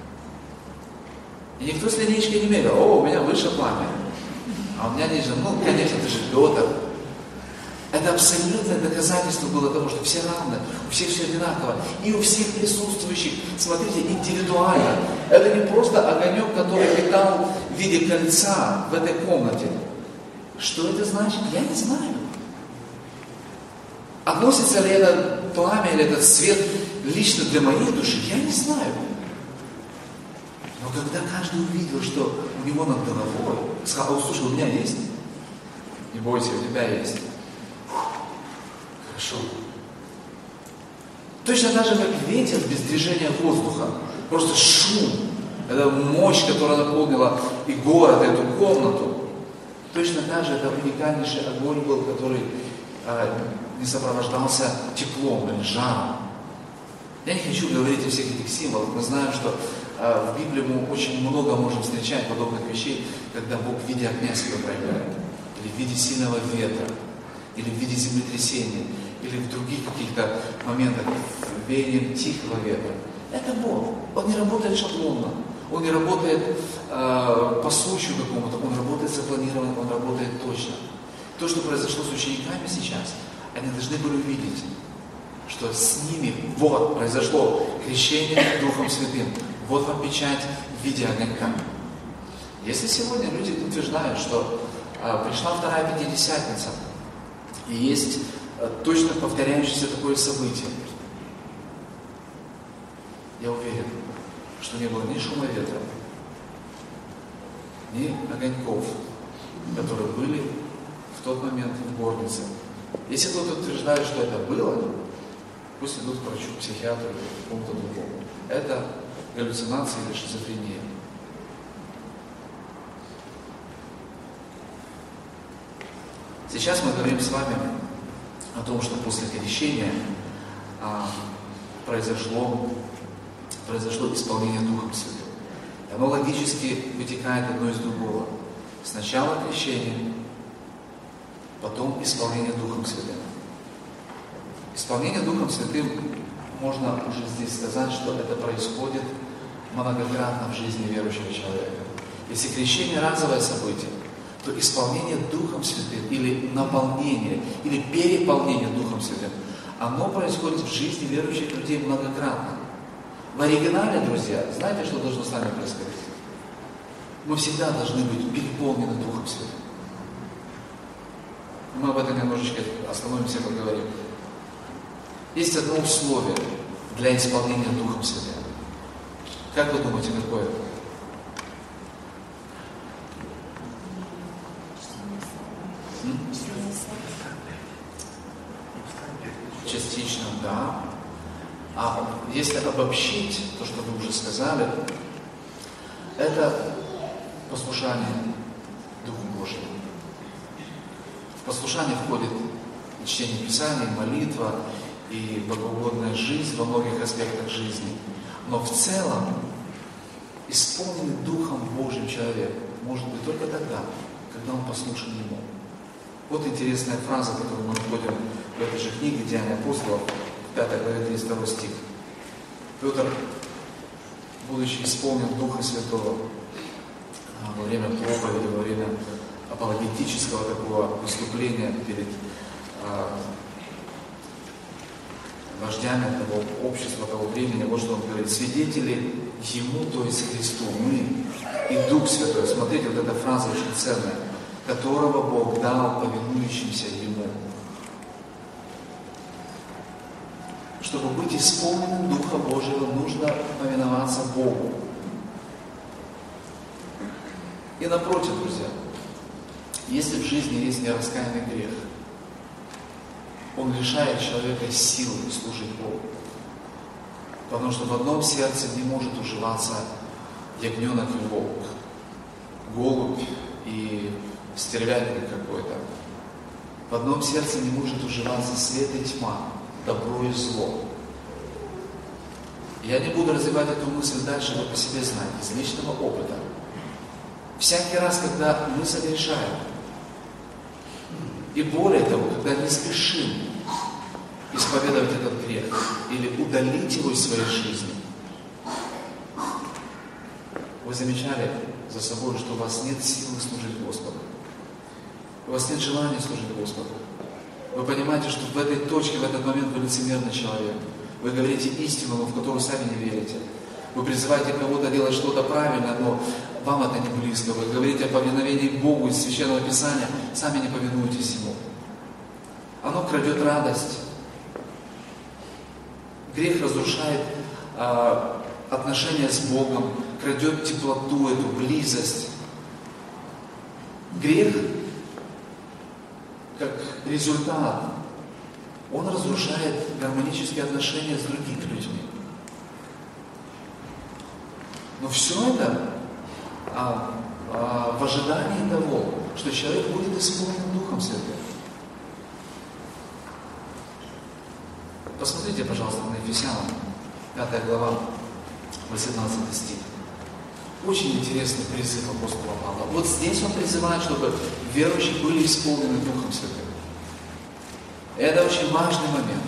И никто с линейкой не мерил. О, у меня выше пламя. А у меня ниже. Конечно, ты же Петр. Это абсолютное доказательство было того, что все равны, у всех все одинаково. И у всех присутствующих, смотрите, индивидуально. Это не просто огонек, который летал в виде кольца в этой комнате. Что это значит? Я не знаю. Относится ли это пламя или этот свет лично для моей души? Я не знаю. Но когда каждый увидел, что у него над головой, сказал: слушай, у меня есть. Не бойся, у тебя есть. Хорошо. Точно так же, как ветер без движения воздуха. Просто шум. Это мощь, которая наполнила и город, и эту комнату. Точно так же это уникальнейший огонь был, который не сопровождался теплом или жаром. Я не хочу говорить о всех этих символах. Мы знаем, что в Библии мы очень много можем встречать подобных вещей, когда Бог в виде огня себя проявляет, или в виде сильного ветра, или в виде землетрясения, или в других каких-то моментах, веянием тихого ветра. Это Бог. Он не работает шаблонно, он не работает по случаю какому-то, он работает запланированно, он работает точно. То, что произошло с учениками сейчас, они должны были увидеть, что с ними вот произошло крещение Духом Святым. Вот вам печать в виде огонька. Если сегодня люди утверждают, что пришла вторая Пятидесятница, и есть точно повторяющееся такое событие, я уверен, что не было ни шума ветра, ни огоньков, которые были в тот момент в горнице. Если кто-то утверждает, что это было, пусть идут к врачу, к психиатру или к какому-то другому. Это галлюцинация или шизофрения. Сейчас мы говорим с вами о том, что после крещения произошло исполнение Духом Святым. И оно логически вытекает одно из другого. Сначала крещение, потом исполнение Духом Святым. Исполнение Духом Святым, можно уже здесь сказать, что это происходит многократно в жизни верующего человека. Если крещение разовое событие, то исполнение Духом Святым или наполнение, или переполнение Духом Святым, оно происходит в жизни верующих людей многократно. В оригинале, друзья, знаете, что должно с нами происходить? Мы всегда должны быть переполнены Духом Святым. Мы об этом немножечко остановимся и поговорим. Есть одно условие для исполнения Духом Святым. Как вы думаете, какое? Частично, да. А если обобщить то, что вы уже сказали, это послушание Духу Божьему. В послушание входит и чтение Писания, и молитва, и богоугодная жизнь во многих аспектах жизни. Но в целом исполненный Духом Божьим человек может быть только тогда, когда он послушен Ему. Вот интересная фраза, которую мы находим в этой же книге «Деяния апостолов», 5 главе 32 стих. Петр, будучи исполнен Духа Святого во время проповеди, во время апологетического такого выступления перед вождями того общества, того времени, вот что он говорит: свидетели Ему, то есть Христу, мы и Дух Святой. Смотрите, вот эта фраза очень ценная, которого Бог дал повинующимся Ему. Чтобы быть исполненным Духа Божьего, нужно повиноваться Богу. И напротив, друзья, если в жизни есть нераскаянный грех, он лишает человека силы служить Богу. Потому что в одном сердце не может уживаться ягненок и волк, голубь и стервятник какой-то. В одном сердце не может уживаться свет и тьма, добро и зло. Я не буду развивать эту мысль дальше, вы по себе знаете, из личного опыта. Всякий раз, когда мы согрешаем, и более того, когда не спешим исповедовать этот грех или удалить его из своей жизни, вы замечали за собой, что у вас нет силы служить Господу. У вас нет желания служить Господу. Вы понимаете, что в этой точке, в этот момент вы лицемерный человек. Вы говорите истину, но в которую сами не верите. Вы призываете кого-то делать что-то правильно, но вам это не близко. Вы говорите о повиновении Богу из Священного Писания, сами не повинуетесь Ему. Оно крадет радость. Грех разрушает отношения с Богом, крадет теплоту, эту близость. Грех, как результат, он разрушает гармонические отношения с другими людьми. Но все это в ожидании того, что человек будет исполнен Духом Святым. Посмотрите, пожалуйста, на Ефесянам, 5 глава, 18 стих. Очень интересный призыв апостола Павла. Вот здесь он призывает, чтобы верующие были исполнены Духом Святым. Это очень важный момент.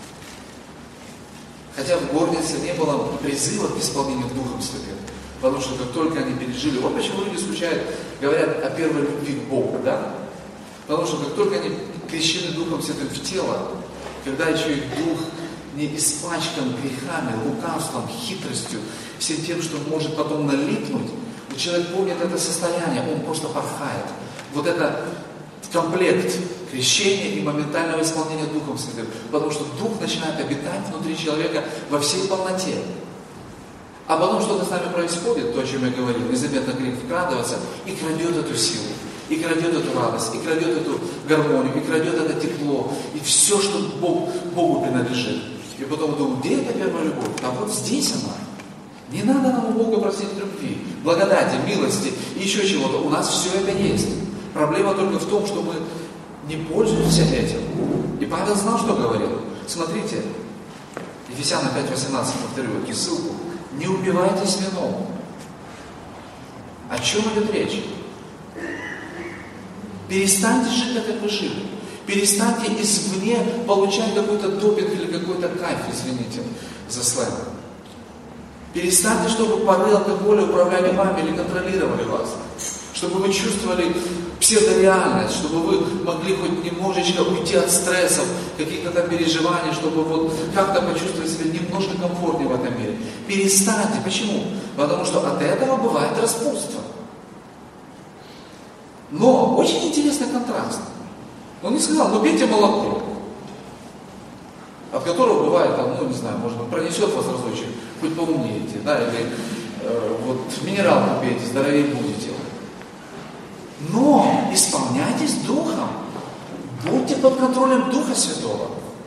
Хотя в горнице не было призыва к исполнению Духом Святым. Потому что как только они пережили, вот почему люди говорят о первой любви к Богу, да? Потому что как только они крещены Духом Святым в тело, когда еще их дух не испачкан грехами, лукавством, хитростью, всем тем, что может потом налипнуть, и человек помнит это состояние, он просто порхает. Вот это комплект крещения и моментального исполнения Духом Святым. Потому что Дух начинает обитать внутри человека во всей полноте. А потом что-то с нами происходит, то, о чем я говорил, незаметно грех вкрадывается и крадет эту силу, и крадет эту радость, и крадет эту гармонию, и крадет это тепло, и все, что Богу принадлежит. И потом думаю, где эта первая любовь? А вот здесь она. Не надо нам у Бога просить любви, благодати, милости и еще чего-то. У нас все это есть. Проблема только в том, что мы не пользуемся этим. И Павел знал, что говорил. Смотрите, Ефесянам 5:18, повторю эту ссылку. Не упивайтесь вином. О чем идет речь? Перестаньте жить так, как вы жили. Перестаньте извне получать какой-то допинг или какой-то кайф, извините за сленг. Перестаньте, чтобы пары алкоголя управляли вами или контролировали вас. Чтобы вы чувствовали псевдореальность, чтобы вы могли хоть немножечко уйти от стрессов, каких-то там переживаний, чтобы вот как-то почувствовать себя немножко комфортнее в этом мире. Перестаньте. Почему? Потому что от этого бывает распутство. Но очень интересный контраст. Он не сказал, ну пейте молоко, от которого бывает, там, ну не знаю, может быть, пронесет вас разочек, хоть поумнеете, да, или вот минералку пейте, здоровее будете. Но исполняйтесь Духом. Будьте под контролем Духа Святого.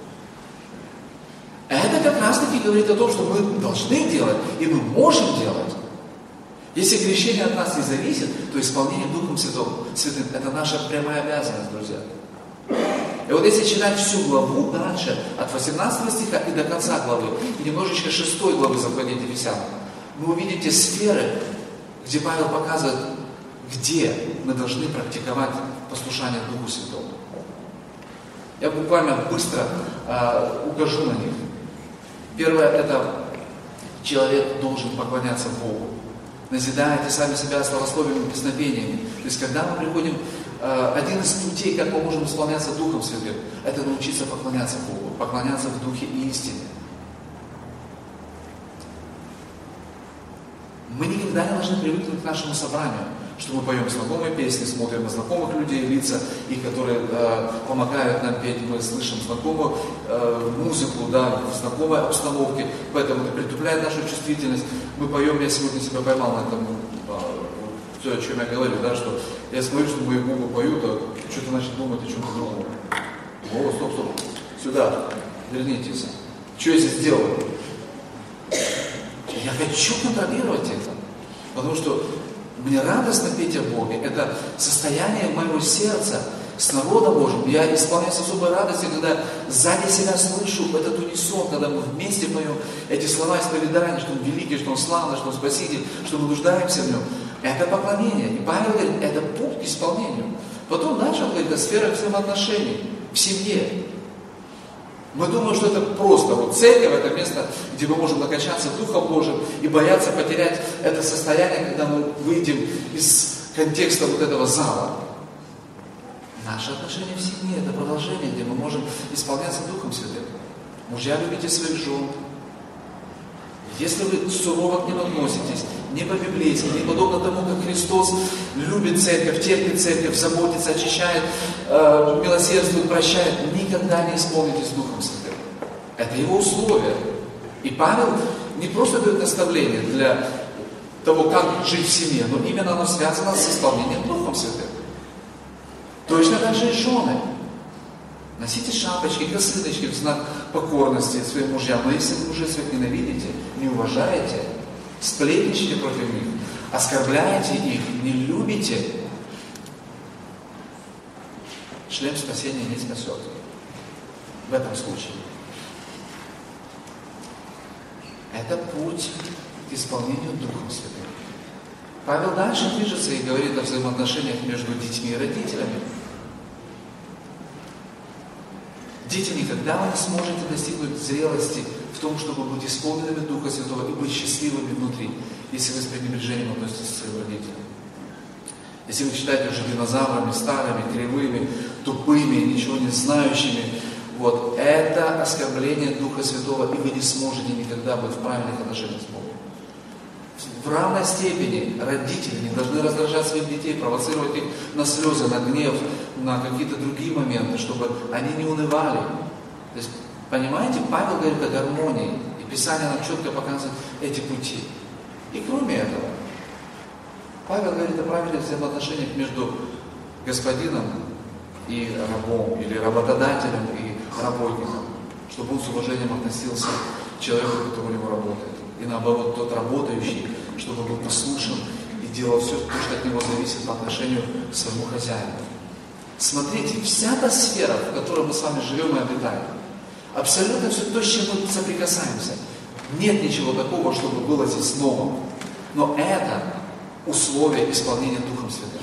Это как раз таки говорит о том, что мы должны делать, и мы можем делать. Если крещение от нас не зависит, то исполнение Духом Святым – это наша прямая обязанность, друзья. И вот если читать всю главу дальше, от 18 стиха и до конца главы, и немножечко 6 главы заповедей Ефесянам, вы увидите сферы, где Павел показывает, где мы должны практиковать послушание Духу Святому. Я буквально быстро укажу на них. Первое, это человек должен поклоняться Богу. Назидайте сами себя славословием и песнопениями. То есть, когда мы приходим, один из путей, как мы можем исполняться Духом Святым, это научиться поклоняться Богу, поклоняться в Духе и истине. Мы никогда не должны привыкнуть к нашему собранию, что мы поем знакомые песни, смотрим на знакомых людей, лица, их, которые помогают нам петь, мы слышим знакомую музыку, да, в знакомой обстановке, поэтому это притупляет нашу чувствительность. Мы поем, я сегодня себя поймал на этом, все, о чем я говорю, да, что я смотрю, что мои губы поют, а что-то начнет думать о чем-то другом. О, стоп, сюда, вернитесь. Что я здесь делаю? Я хочу контролировать это, потому что мне радостно петь о Боге. Это состояние моего сердца с народом Божьим. Я исполняюсь особой радостью, когда сзади себя слышу этот унисон, когда мы вместе поем эти слова исповедания, что Он великий, что Он славный, что Он Спаситель, что мы нуждаемся в Нем. Это поклонение. И Павел говорит, это путь к исполнению. Потом дальше он говорит о сферах взаимоотношений в семье. Мы думаем, что это просто вот церковь, это место, где мы можем накачаться Духом Божьим и бояться потерять это состояние, когда мы выйдем из контекста вот этого зала. Наши отношения в семье – это продолжение, где мы можем исполняться Духом Святым. Мужья, любите своих жен. Если вы сурово к ним относитесь, не по-библейски, не подобно тому, как Христос любит церковь, терпит церковь, заботится, очищает, милосердствует, прощает, никогда не исполнитесь Духом Святым. Это его условие. И Павел не просто дает наставление для того, как жить в семье, но именно оно связано с исполнением Духом Святым. Точно так же и жены. Носите шапочки, косыночки в знак покорности своим мужьям. Но если вы мужей своих ненавидите, не уважаете, сплетничаете против них, оскорбляете их, не любите, шлем спасения не спасет. В этом случае. Это путь к исполнению Духом Святым. Павел дальше движется и говорит о взаимоотношениях между детьми и родителями. Дети, никогда вы не сможете достигнуть зрелости в том, чтобы быть исполненными Духа Святого и быть счастливыми внутри, если вы с пренебрежением относитесь к своим родителям. Если вы считаете уже динозаврами, старыми, кривыми, тупыми, ничего не знающими, вот это оскорбление Духа Святого, и вы не сможете никогда быть в правильных отношениях с Богом. В равной степени родители не должны раздражать своих детей, провоцировать их на слезы, на гнев, на какие-то другие моменты, чтобы они не унывали. То есть, понимаете, Павел говорит о гармонии, и Писание нам четко показывает эти пути. И кроме этого, Павел говорит о правильных взаимоотношениях между господином и рабом, или работодателем и работником, чтобы он с уважением относился к человеку, который у него работает. И наоборот, тот работающий, чтобы был послушен и делал все, что от него зависит по отношению к своему хозяину. Смотрите, вся та сфера, в которой мы с вами живем и обитаем, абсолютно все то, с чем мы соприкасаемся. Нет ничего такого, чтобы было здесь новым. Но это условие исполнения Духом Святым.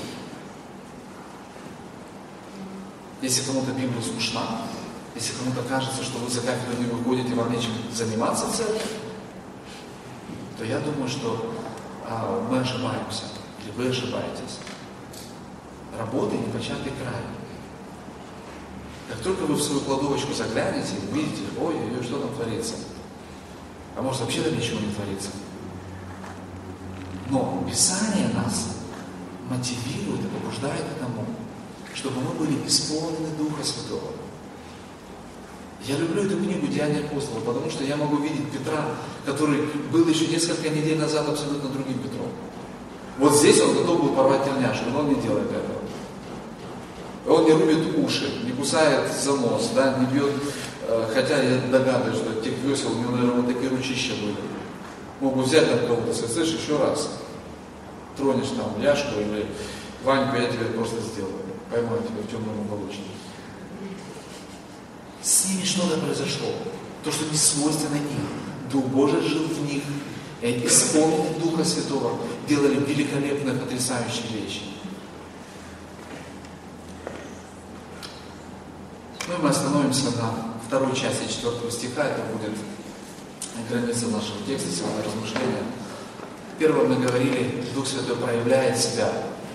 Если кому-то Библия скучна, если кому-то кажется, что вы за кафедру не выходите, вам нечем заниматься в церкви, то я думаю, что мы ошибаемся, или вы ошибаетесь. Работа непочатый край. Как только вы в свою кладовочку заглянете, вы видите, ой-ой-ой, что там творится. А может, вообще там ничего не творится. Но Писание нас мотивирует и побуждает к тому, чтобы мы были исполнены Духа Святого. Я люблю эту книгу «Деяния апостолов», потому что я могу видеть Петра, который был еще несколько недель назад абсолютно другим Петром. Вот здесь он готов был порвать тельняшку, но он не делает этого. Он не рубит уши, не кусает за нос, да, не бьет, хотя я догадываюсь, что от тех весел у него, наверное, вот такие ручища были. Мог бы взять там кого-то, сказать, слышь, еще раз тронешь там ляжку или Ваньку, я тебе просто сделаю, поймаю тебя в темном уголочке. С ними что-то произошло. То, что не свойственно им. Дух Божий жил в них. И они, исполненные Духа Святого, делали великолепные, потрясающие вещи. Ну и мы остановимся на второй части 4 стиха. Это будет граница нашего текста, сегодня размышления. Первое, мы говорили, Дух Святой проявляет себя.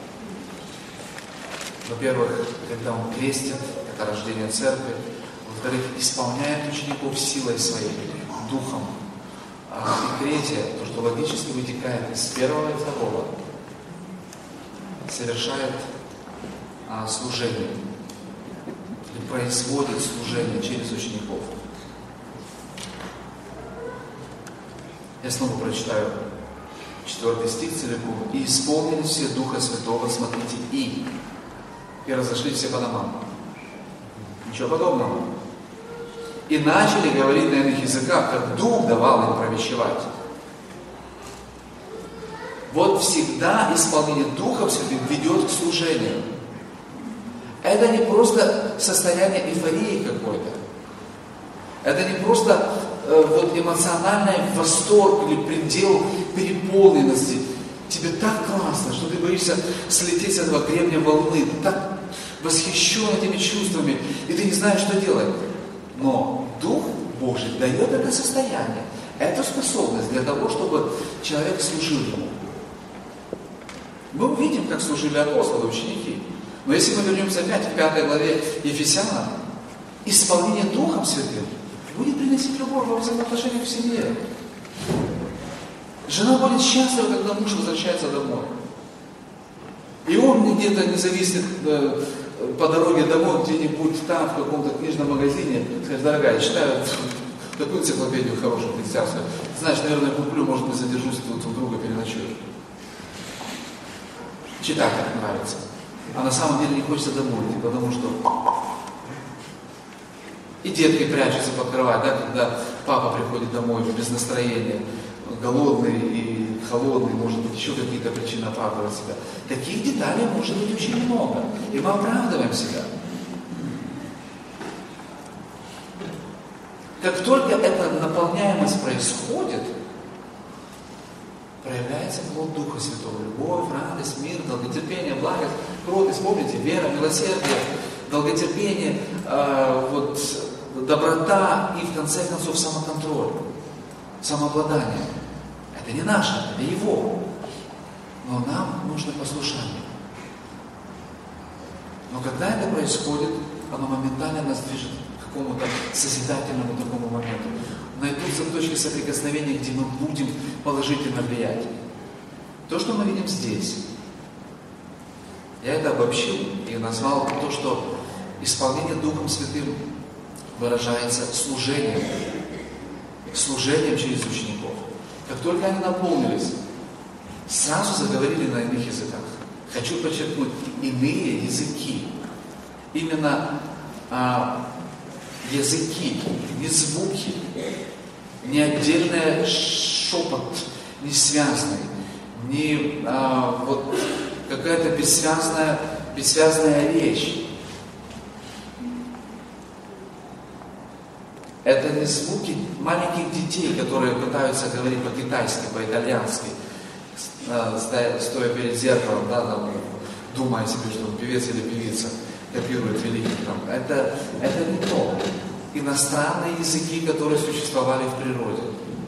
Во-первых, когда Он крестит, это рождение церкви. Во-вторых, исполняет учеников силой своей, духом. И третье, то, что логически вытекает из первого и второго, совершает служение. И производит служение через учеников. Я снова прочитаю 4 стих целиком. «И исполнили все Духа Святого, смотрите, и разошлись все по домам». Ничего подобного. «И начали говорить на иных языках, как Дух давал им провещевать». Вот всегда исполнение Духа Святым ведет к служению. Это не просто состояние эйфории какой-то. Это не просто эмоциональный восторг или предел переполненности. Тебе так классно, что ты боишься слететь с этого гребня волны. Ты так восхищен этими чувствами, и ты не знаешь, что делать. Но Дух Божий дает это состояние, эту способность для того, чтобы человек служил Ему. Мы увидим, как служили апостолы, ученики. Но если мы вернемся опять к 5 главе Ефесянам, исполнение Духом Святым будет приносить любовь во взаимоотношениях в семье. Жена будет счастлива, когда муж возвращается домой. И он где-то не зависит по дороге домой, где-нибудь там, в каком-то книжном магазине, скажет: дорогая, я читаю такую энциклопедию хорошую, христианскую. Знаешь, наверное, куплю, может быть, задержусь тут у друга, переночую. Читать так нравится. А на самом деле не хочется домой идти, потому что и детки прячутся под кровать, да, когда папа приходит домой без настроения, голодный и холодный, может быть, еще какие-то причины оправдывать себя. Таких деталей может быть очень много, и мы оправдываем себя. Как только эта наполняемость происходит, проявляется плод Духа Святого. Любовь, радость, мир, долготерпение, благость, кротость, помните, вера, милосердие, долготерпение, доброта и, в конце концов, самоконтроль, самообладание. Это не наше, это Его. Но нам нужно послушание. Но когда это происходит, оно моментально нас движет к какому-то созидательному такому моменту. Найдутся точки соприкосновения, где мы будем положительно влиять. То, что мы видим здесь, я это обобщил и назвал то, что исполнение Духом Святым выражается служением через учеников. Как только они наполнились, сразу заговорили на иных языках. Хочу подчеркнуть, иные языки. Именно языки, не звуки, не отдельный шепот, не связанный, не какая-то бессвязная речь. Это не звуки маленьких детей, которые пытаются говорить по-китайски, по-итальянски, стоя перед зеркалом, да, там, думая себе, что он певец или певица копирует великих. Это не то. Иностранные языки, которые существовали в природе.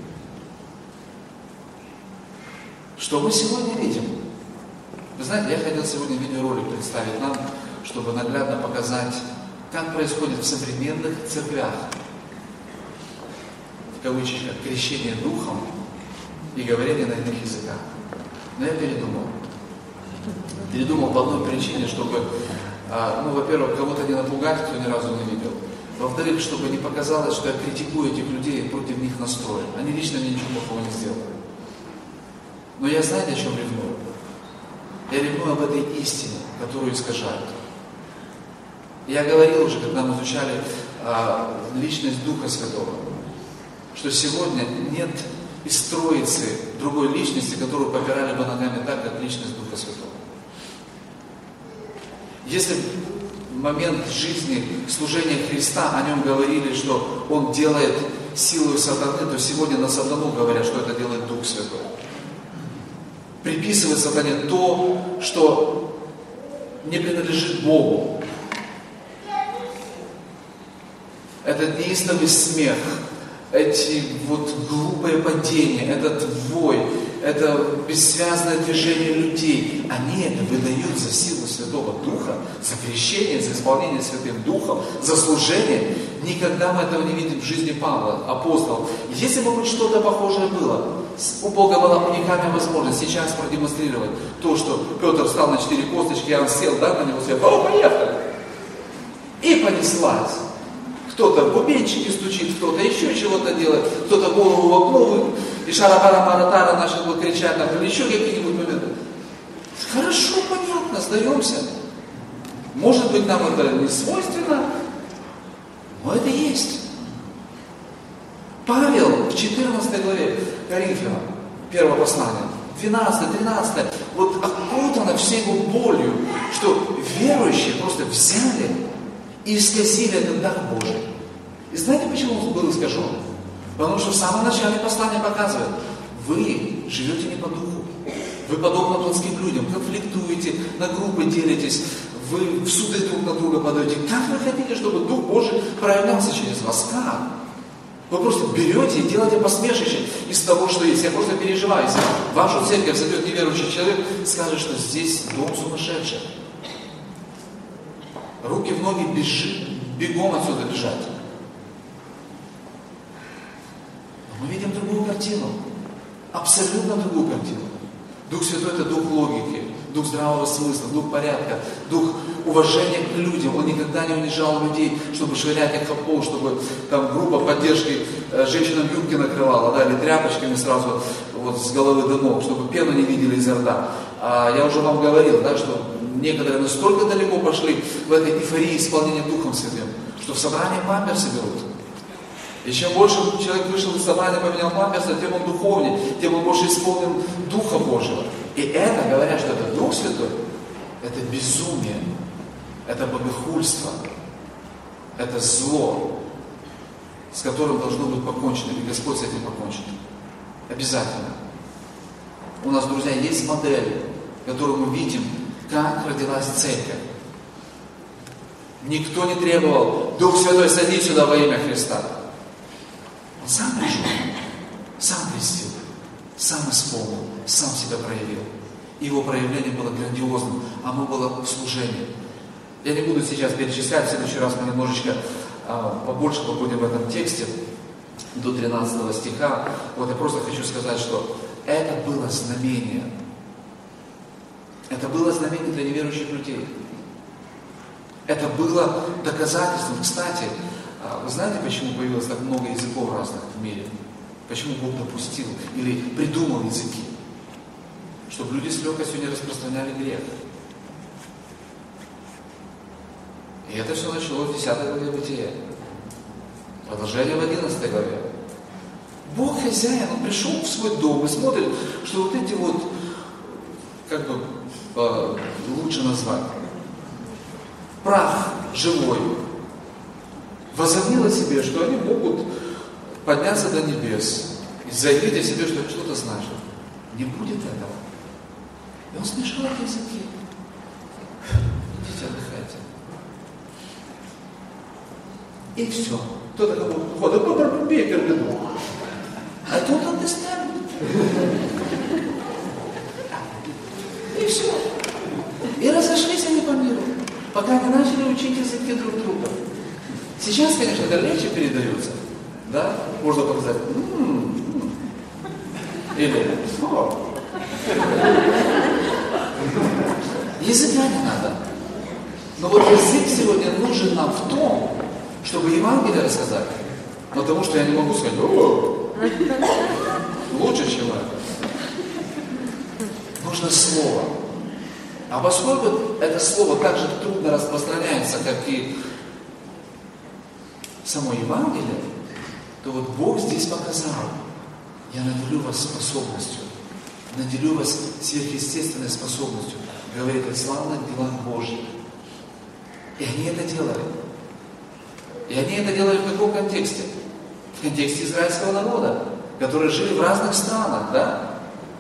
Что мы сегодня видим? Вы знаете, я хотел сегодня видеоролик представить нам, чтобы наглядно показать, как происходит в современных церквях, в кавычках, крещение Духом и говорение на иных языках. Но я передумал. Передумал по одной причине, чтобы, во-первых, кого-то не напугать, кто ни разу не видел. Во-вторых, чтобы не показалось, что я критикую этих людей и против них настроен. Они лично мне ничего плохого не сделали. Но я, знаете, о чем ревную? Я ревную об этой истине, которую искажают. Я говорил уже, когда мы изучали личность Духа Святого, что сегодня нет из троицы другой личности, которую попирали бы ногами так, как личность Духа Святого. Если момент жизни служения Христа, о нем говорили, что он делает силу сатаны, то сегодня на сатану говорят, что это делает Дух Святой. Приписывает сатане то, что не принадлежит Богу. Этот неистовый смех, эти вот глупые падения, этот вой, это бессвязное движение людей, они это выдают за силу Святого Духа, за крещение, за исполнение Святым Духом, за служение. Никогда мы этого не видим в жизни Павла, апостолов. Если бы хоть что-то похожее было, у Бога была уникальная возможность сейчас продемонстрировать то, что Петр встал на 4 косточки, я сел, да, на него, сказал: поехали! И понеслась. Кто-то бубенчики стучит, кто-то еще чего-то делает, кто-то голову в окно, и шара-пара-пара-тара начал бы кричать, или еще какие-нибудь моменты. Хорошо, понятно, сдаемся. Может быть, нам это не свойственно, но это есть. Павел в 14 главе Коринфянам, 1 послание, 12, 13, вот окутано всей его болью, что верующие просто взяли и исказили этот дар Божий. И знаете, почему он был искажен? Потому что в самом начале послания показывает: вы живете не по духу. Вы подобно плотским людям, конфликтуете, на группы делитесь, вы в суды друг на друга подаете. Как вы хотите, чтобы Дух Божий проявлялся через вас? Как? Вы просто берете и делаете посмешище из того, что есть. Я просто переживаю, если в вашу церковь зайдет неверующий человек, скажет, что здесь дом сумасшедший. Руки в ноги бегом отсюда бежать. Но мы видим другую картину. Абсолютно другую картину. Дух Святой – это дух логики, дух здравого смысла, дух порядка, дух уважения к людям. Он никогда не унижал людей, чтобы швырять их об пол, чтобы там группа поддержки женщинам юбки накрывала, да, или тряпочками сразу вот с головы до ног, чтобы пену не видели изо рта. Я уже вам говорил, да, что некоторые настолько далеко пошли в этой эйфории исполнения Духом Святым, что в собрании памперсы берут. И чем больше человек вышел из собрания, поменял памперсы, тем он духовнее, тем он больше исполнен Духа Божьего. И это, говорят, что это Дух Святой, это безумие, это богохульство, это зло, с которым должно быть покончено, и Господь с этим покончит. Обязательно. У нас, друзья, есть модель, которую мы видим, как родилась церковь. Никто не требовал: Дух Святой, садись сюда во имя Христа. Он сам пришел, сам крестил, сам исполнил, сам себя проявил. Его проявление было грандиозным, оно было в служении. Я не буду сейчас перечислять, в следующий раз мы немножечко побольше побудем в этом тексте, до 13 стиха. Вот я просто хочу сказать, что это было знамение. Это было знамение для неверующих людей. Это было доказательством. Кстати, вы знаете, почему появилось так много языков разных в мире? Почему Бог допустил или придумал языки? Чтобы люди с легкостью не распространяли грех. И это все началось в 10 главе Бытия. Продолжение в 11 главе. Бог хозяин, он пришел в свой дом и смотрит, что вот эти вот, как бы лучше назвать, прах живой, возомнил о себе, что они могут подняться до небес и заявить о себе, что это что-то значит. Не будет этого. И он смешал эти языки. Идите, отдыхайте. И все. Кто-то ходит, кто-то Бекер веду. I don't understand. И все. И разошлись они по миру, пока не начали учить языки друг друга. Сейчас, конечно, это легче передается. Да? Можно показать. Или языка не надо. Но вот язык сегодня нужен нам в том, чтобы Евангелие рассказать. Потому что я не могу сказать: лучше, чем это. Нужно слово. А поскольку это слово так же трудно распространяется, как и само Евангелие, то вот Бог здесь показал: я наделю вас способностью, наделю вас сверхъестественной способностью говорить о славных делах Божьих. И они это делали. И они это делали в каком контексте? В контексте израильского народа, которые жили в разных странах, да?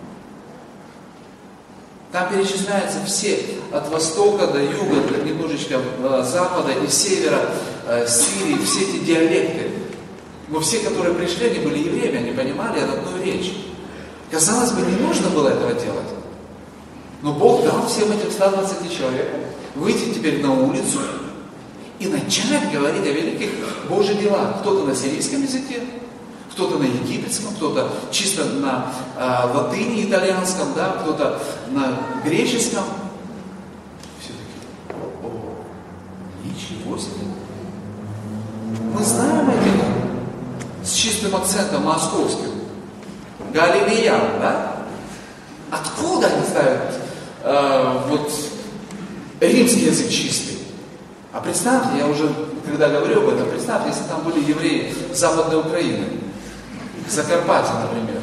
Там перечисляются все, от востока до юга, немножечко запада и севера, Сирии, все эти диалекты. Но все, которые пришли, они были евреями, они понимали родную речь. Казалось бы, не нужно было этого делать. Но Бог дал всем этим 120 человекам выйти теперь на улицу и начать говорить о великих Божьих делах. Кто-то на сирийском языке, кто-то на египетском, кто-то чисто на латыни итальянском, да, кто-то на греческом. Все такие, о, ничего себе. Мы знаем этих с чистым акцентом московским. Галилеян, да? Откуда они ставят вот римский язык чистый? А представьте, я уже, когда говорю об этом, представьте, если там были евреи Западной Украины, Закарпатья, например.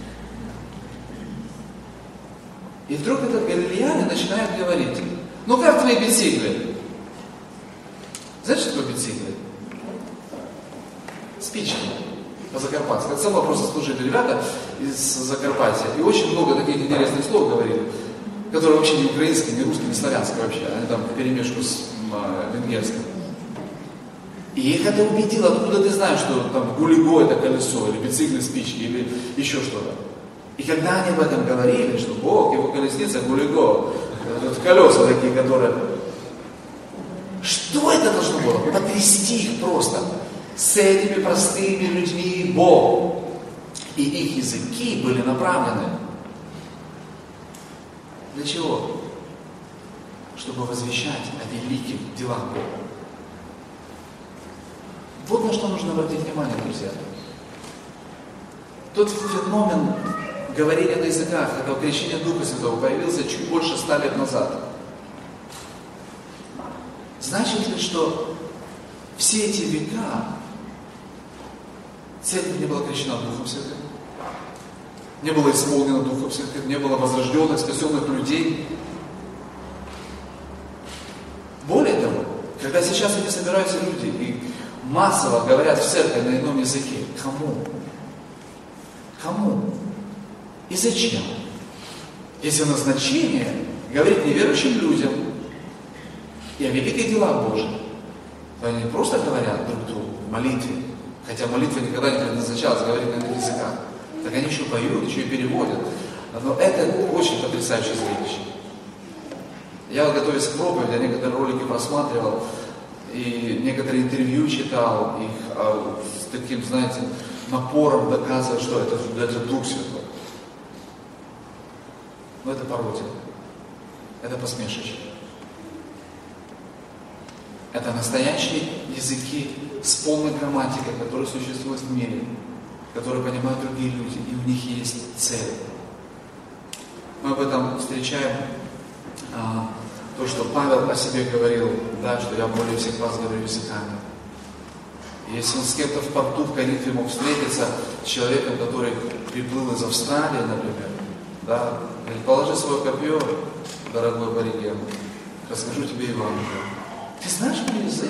И вдруг этот галилеянин начинает говорить, ну как твои бицикли? Знаете, что такое бицикли? Спички по-закарпатски. Это сам вопрос служили ребята из Закарпатья. И очень много таких интересных слов говорили, которые вообще не украинские, не русские, не славянские вообще. Они там вперемешку с венгерским. И их это убедило. Откуда ты знаешь, что там гулиго это колесо, или бицикли спички, или еще что-то. И когда они об этом говорили, что Бог, его колесница, гулиго, колеса такие, которые... Что это должно было? Потрясти их просто. С этими простыми людьми Бог. И их языки были направлены. Для чего? Чтобы возвещать о великих делах Бога. Вот на что нужно обратить внимание, друзья. Тот феномен говорения на языках, этого крещения Духа Святого появился чуть больше 100 лет назад. Значит ли, что все эти века церковь не была крещена Духом Святым, не было исполнено Духом Святым, не было возрожденных, спасенных людей? Более того, когда сейчас они собираются люди и массово говорят в церкви на ином языке, кому? Кому? И зачем? Если назначение говорить неверующим людям и о великих делах Божьих, то они просто говорят друг другу в молитве, хотя молитва никогда не предназначалась говорить на иных языках, так они еще поют, еще и переводят. Но это очень потрясающее зрелище. Я, готовясь к проповеди, я некоторые ролики просматривал, и некоторые интервью читал, их с таким, знаете, напором доказывают, что это Дух Святой. Но это пародия. Это посмешище. Это настоящие языки с полной грамматикой, которые существуют в мире, которые понимают другие люди, и у них есть цель. Мы об этом встречаем, то, что Павел о себе говорил, да, что я более всех вас говорю языками. Если он с кем-то в порту в Коринфе мог встретиться с человеком, который приплыл из Австралии, например, да, говорит, положи свое копье, дорогой абориген, расскажу тебе Евангелие. Ты знаешь мой язык?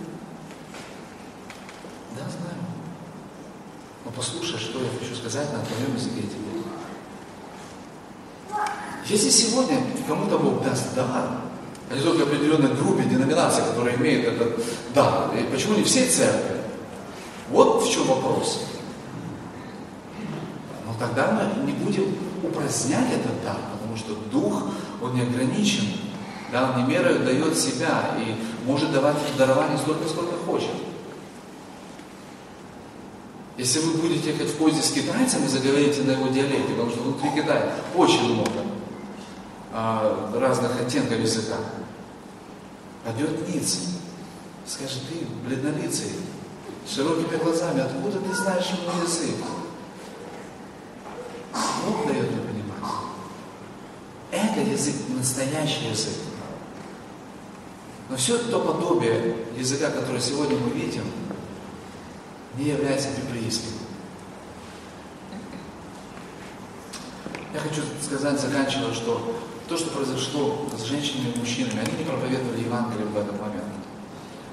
Да, знаю. Но послушай, что я хочу сказать на твоем языке тебе. Если сегодня кому-то Бог даст дар, а не только определенной группе, деноминации, которая имеет этот дар, и почему не всей церкви? Вот в чем вопрос. Но тогда мы не будем упразднять этот дар, потому что Дух, он не ограничен, да, он не мерою дает себя и может давать дарование столько, сколько хочет. Если вы будете ехать в поезде с китайцем и заговорите на его диалекте, потому что внутри Китая очень много разных оттенков языка, пойдет ниц, скажет, ты бледнолицый, с широкими глазами, откуда ты знаешь мой язык? Бог дает мне понимать. Это язык, настоящий язык. Но все то подобие языка, которое сегодня мы видим, не является библейским. Я хочу сказать, заканчивая, что то, что произошло с женщинами и мужчинами, они не проповедовали Евангелие в этот момент.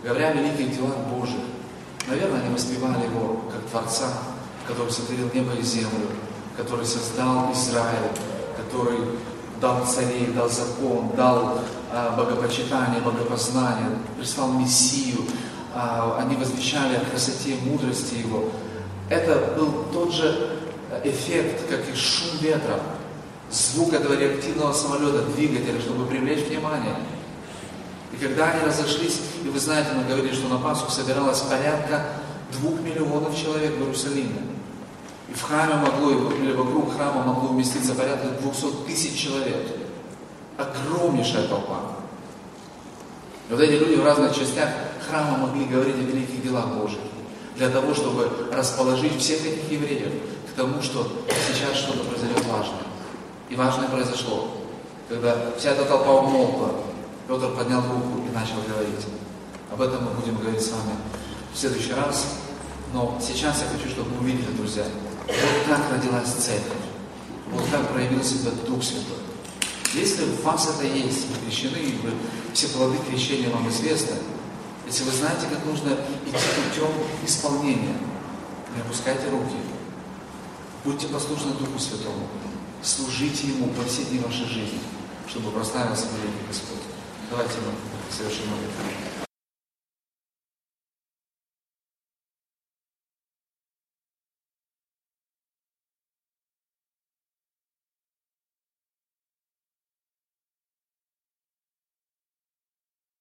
говоря о великих делах Божьих, наверное, они воспевали Его как Творца, который сотворил небо и землю, который создал Израиль, который дал царей, дал закон, дал богопочитание, богопознание, прислал Мессию. Они возвещали о красоте и мудрости Его. Это был тот же эффект, как и шум ветра, звук этого реактивного самолета, двигателя, чтобы привлечь внимание. И когда они разошлись, и вы знаете, мы говорили, что на Пасху собиралось порядка 2 миллионов человек в Иерусалиме. И в храме могло, или вокруг храма могло уместиться порядка 200 тысяч человек. Огромнейшая толпа. И вот эти люди в разных частях храма могли говорить о великих делах Божьих, для того, чтобы расположить всех этих евреев к тому, что сейчас что-то произойдет важное. И важное произошло. Когда вся эта толпа умолкла, Петр поднял руку и начал говорить. Об этом мы будем говорить с вами в следующий раз. Но сейчас я хочу, чтобы вы увидели, друзья, вот как родилась церковь, вот как проявил себя Дух Святой. Если у вас это есть, вы крещены, и все плоды крещения вам известны, если вы знаете, как нужно идти путем исполнения, не опускайте руки, будьте послушны Духу Святому, служите Ему во все дни вашей жизни, чтобы прославился великий Господь. Давайте мы совершим молитву.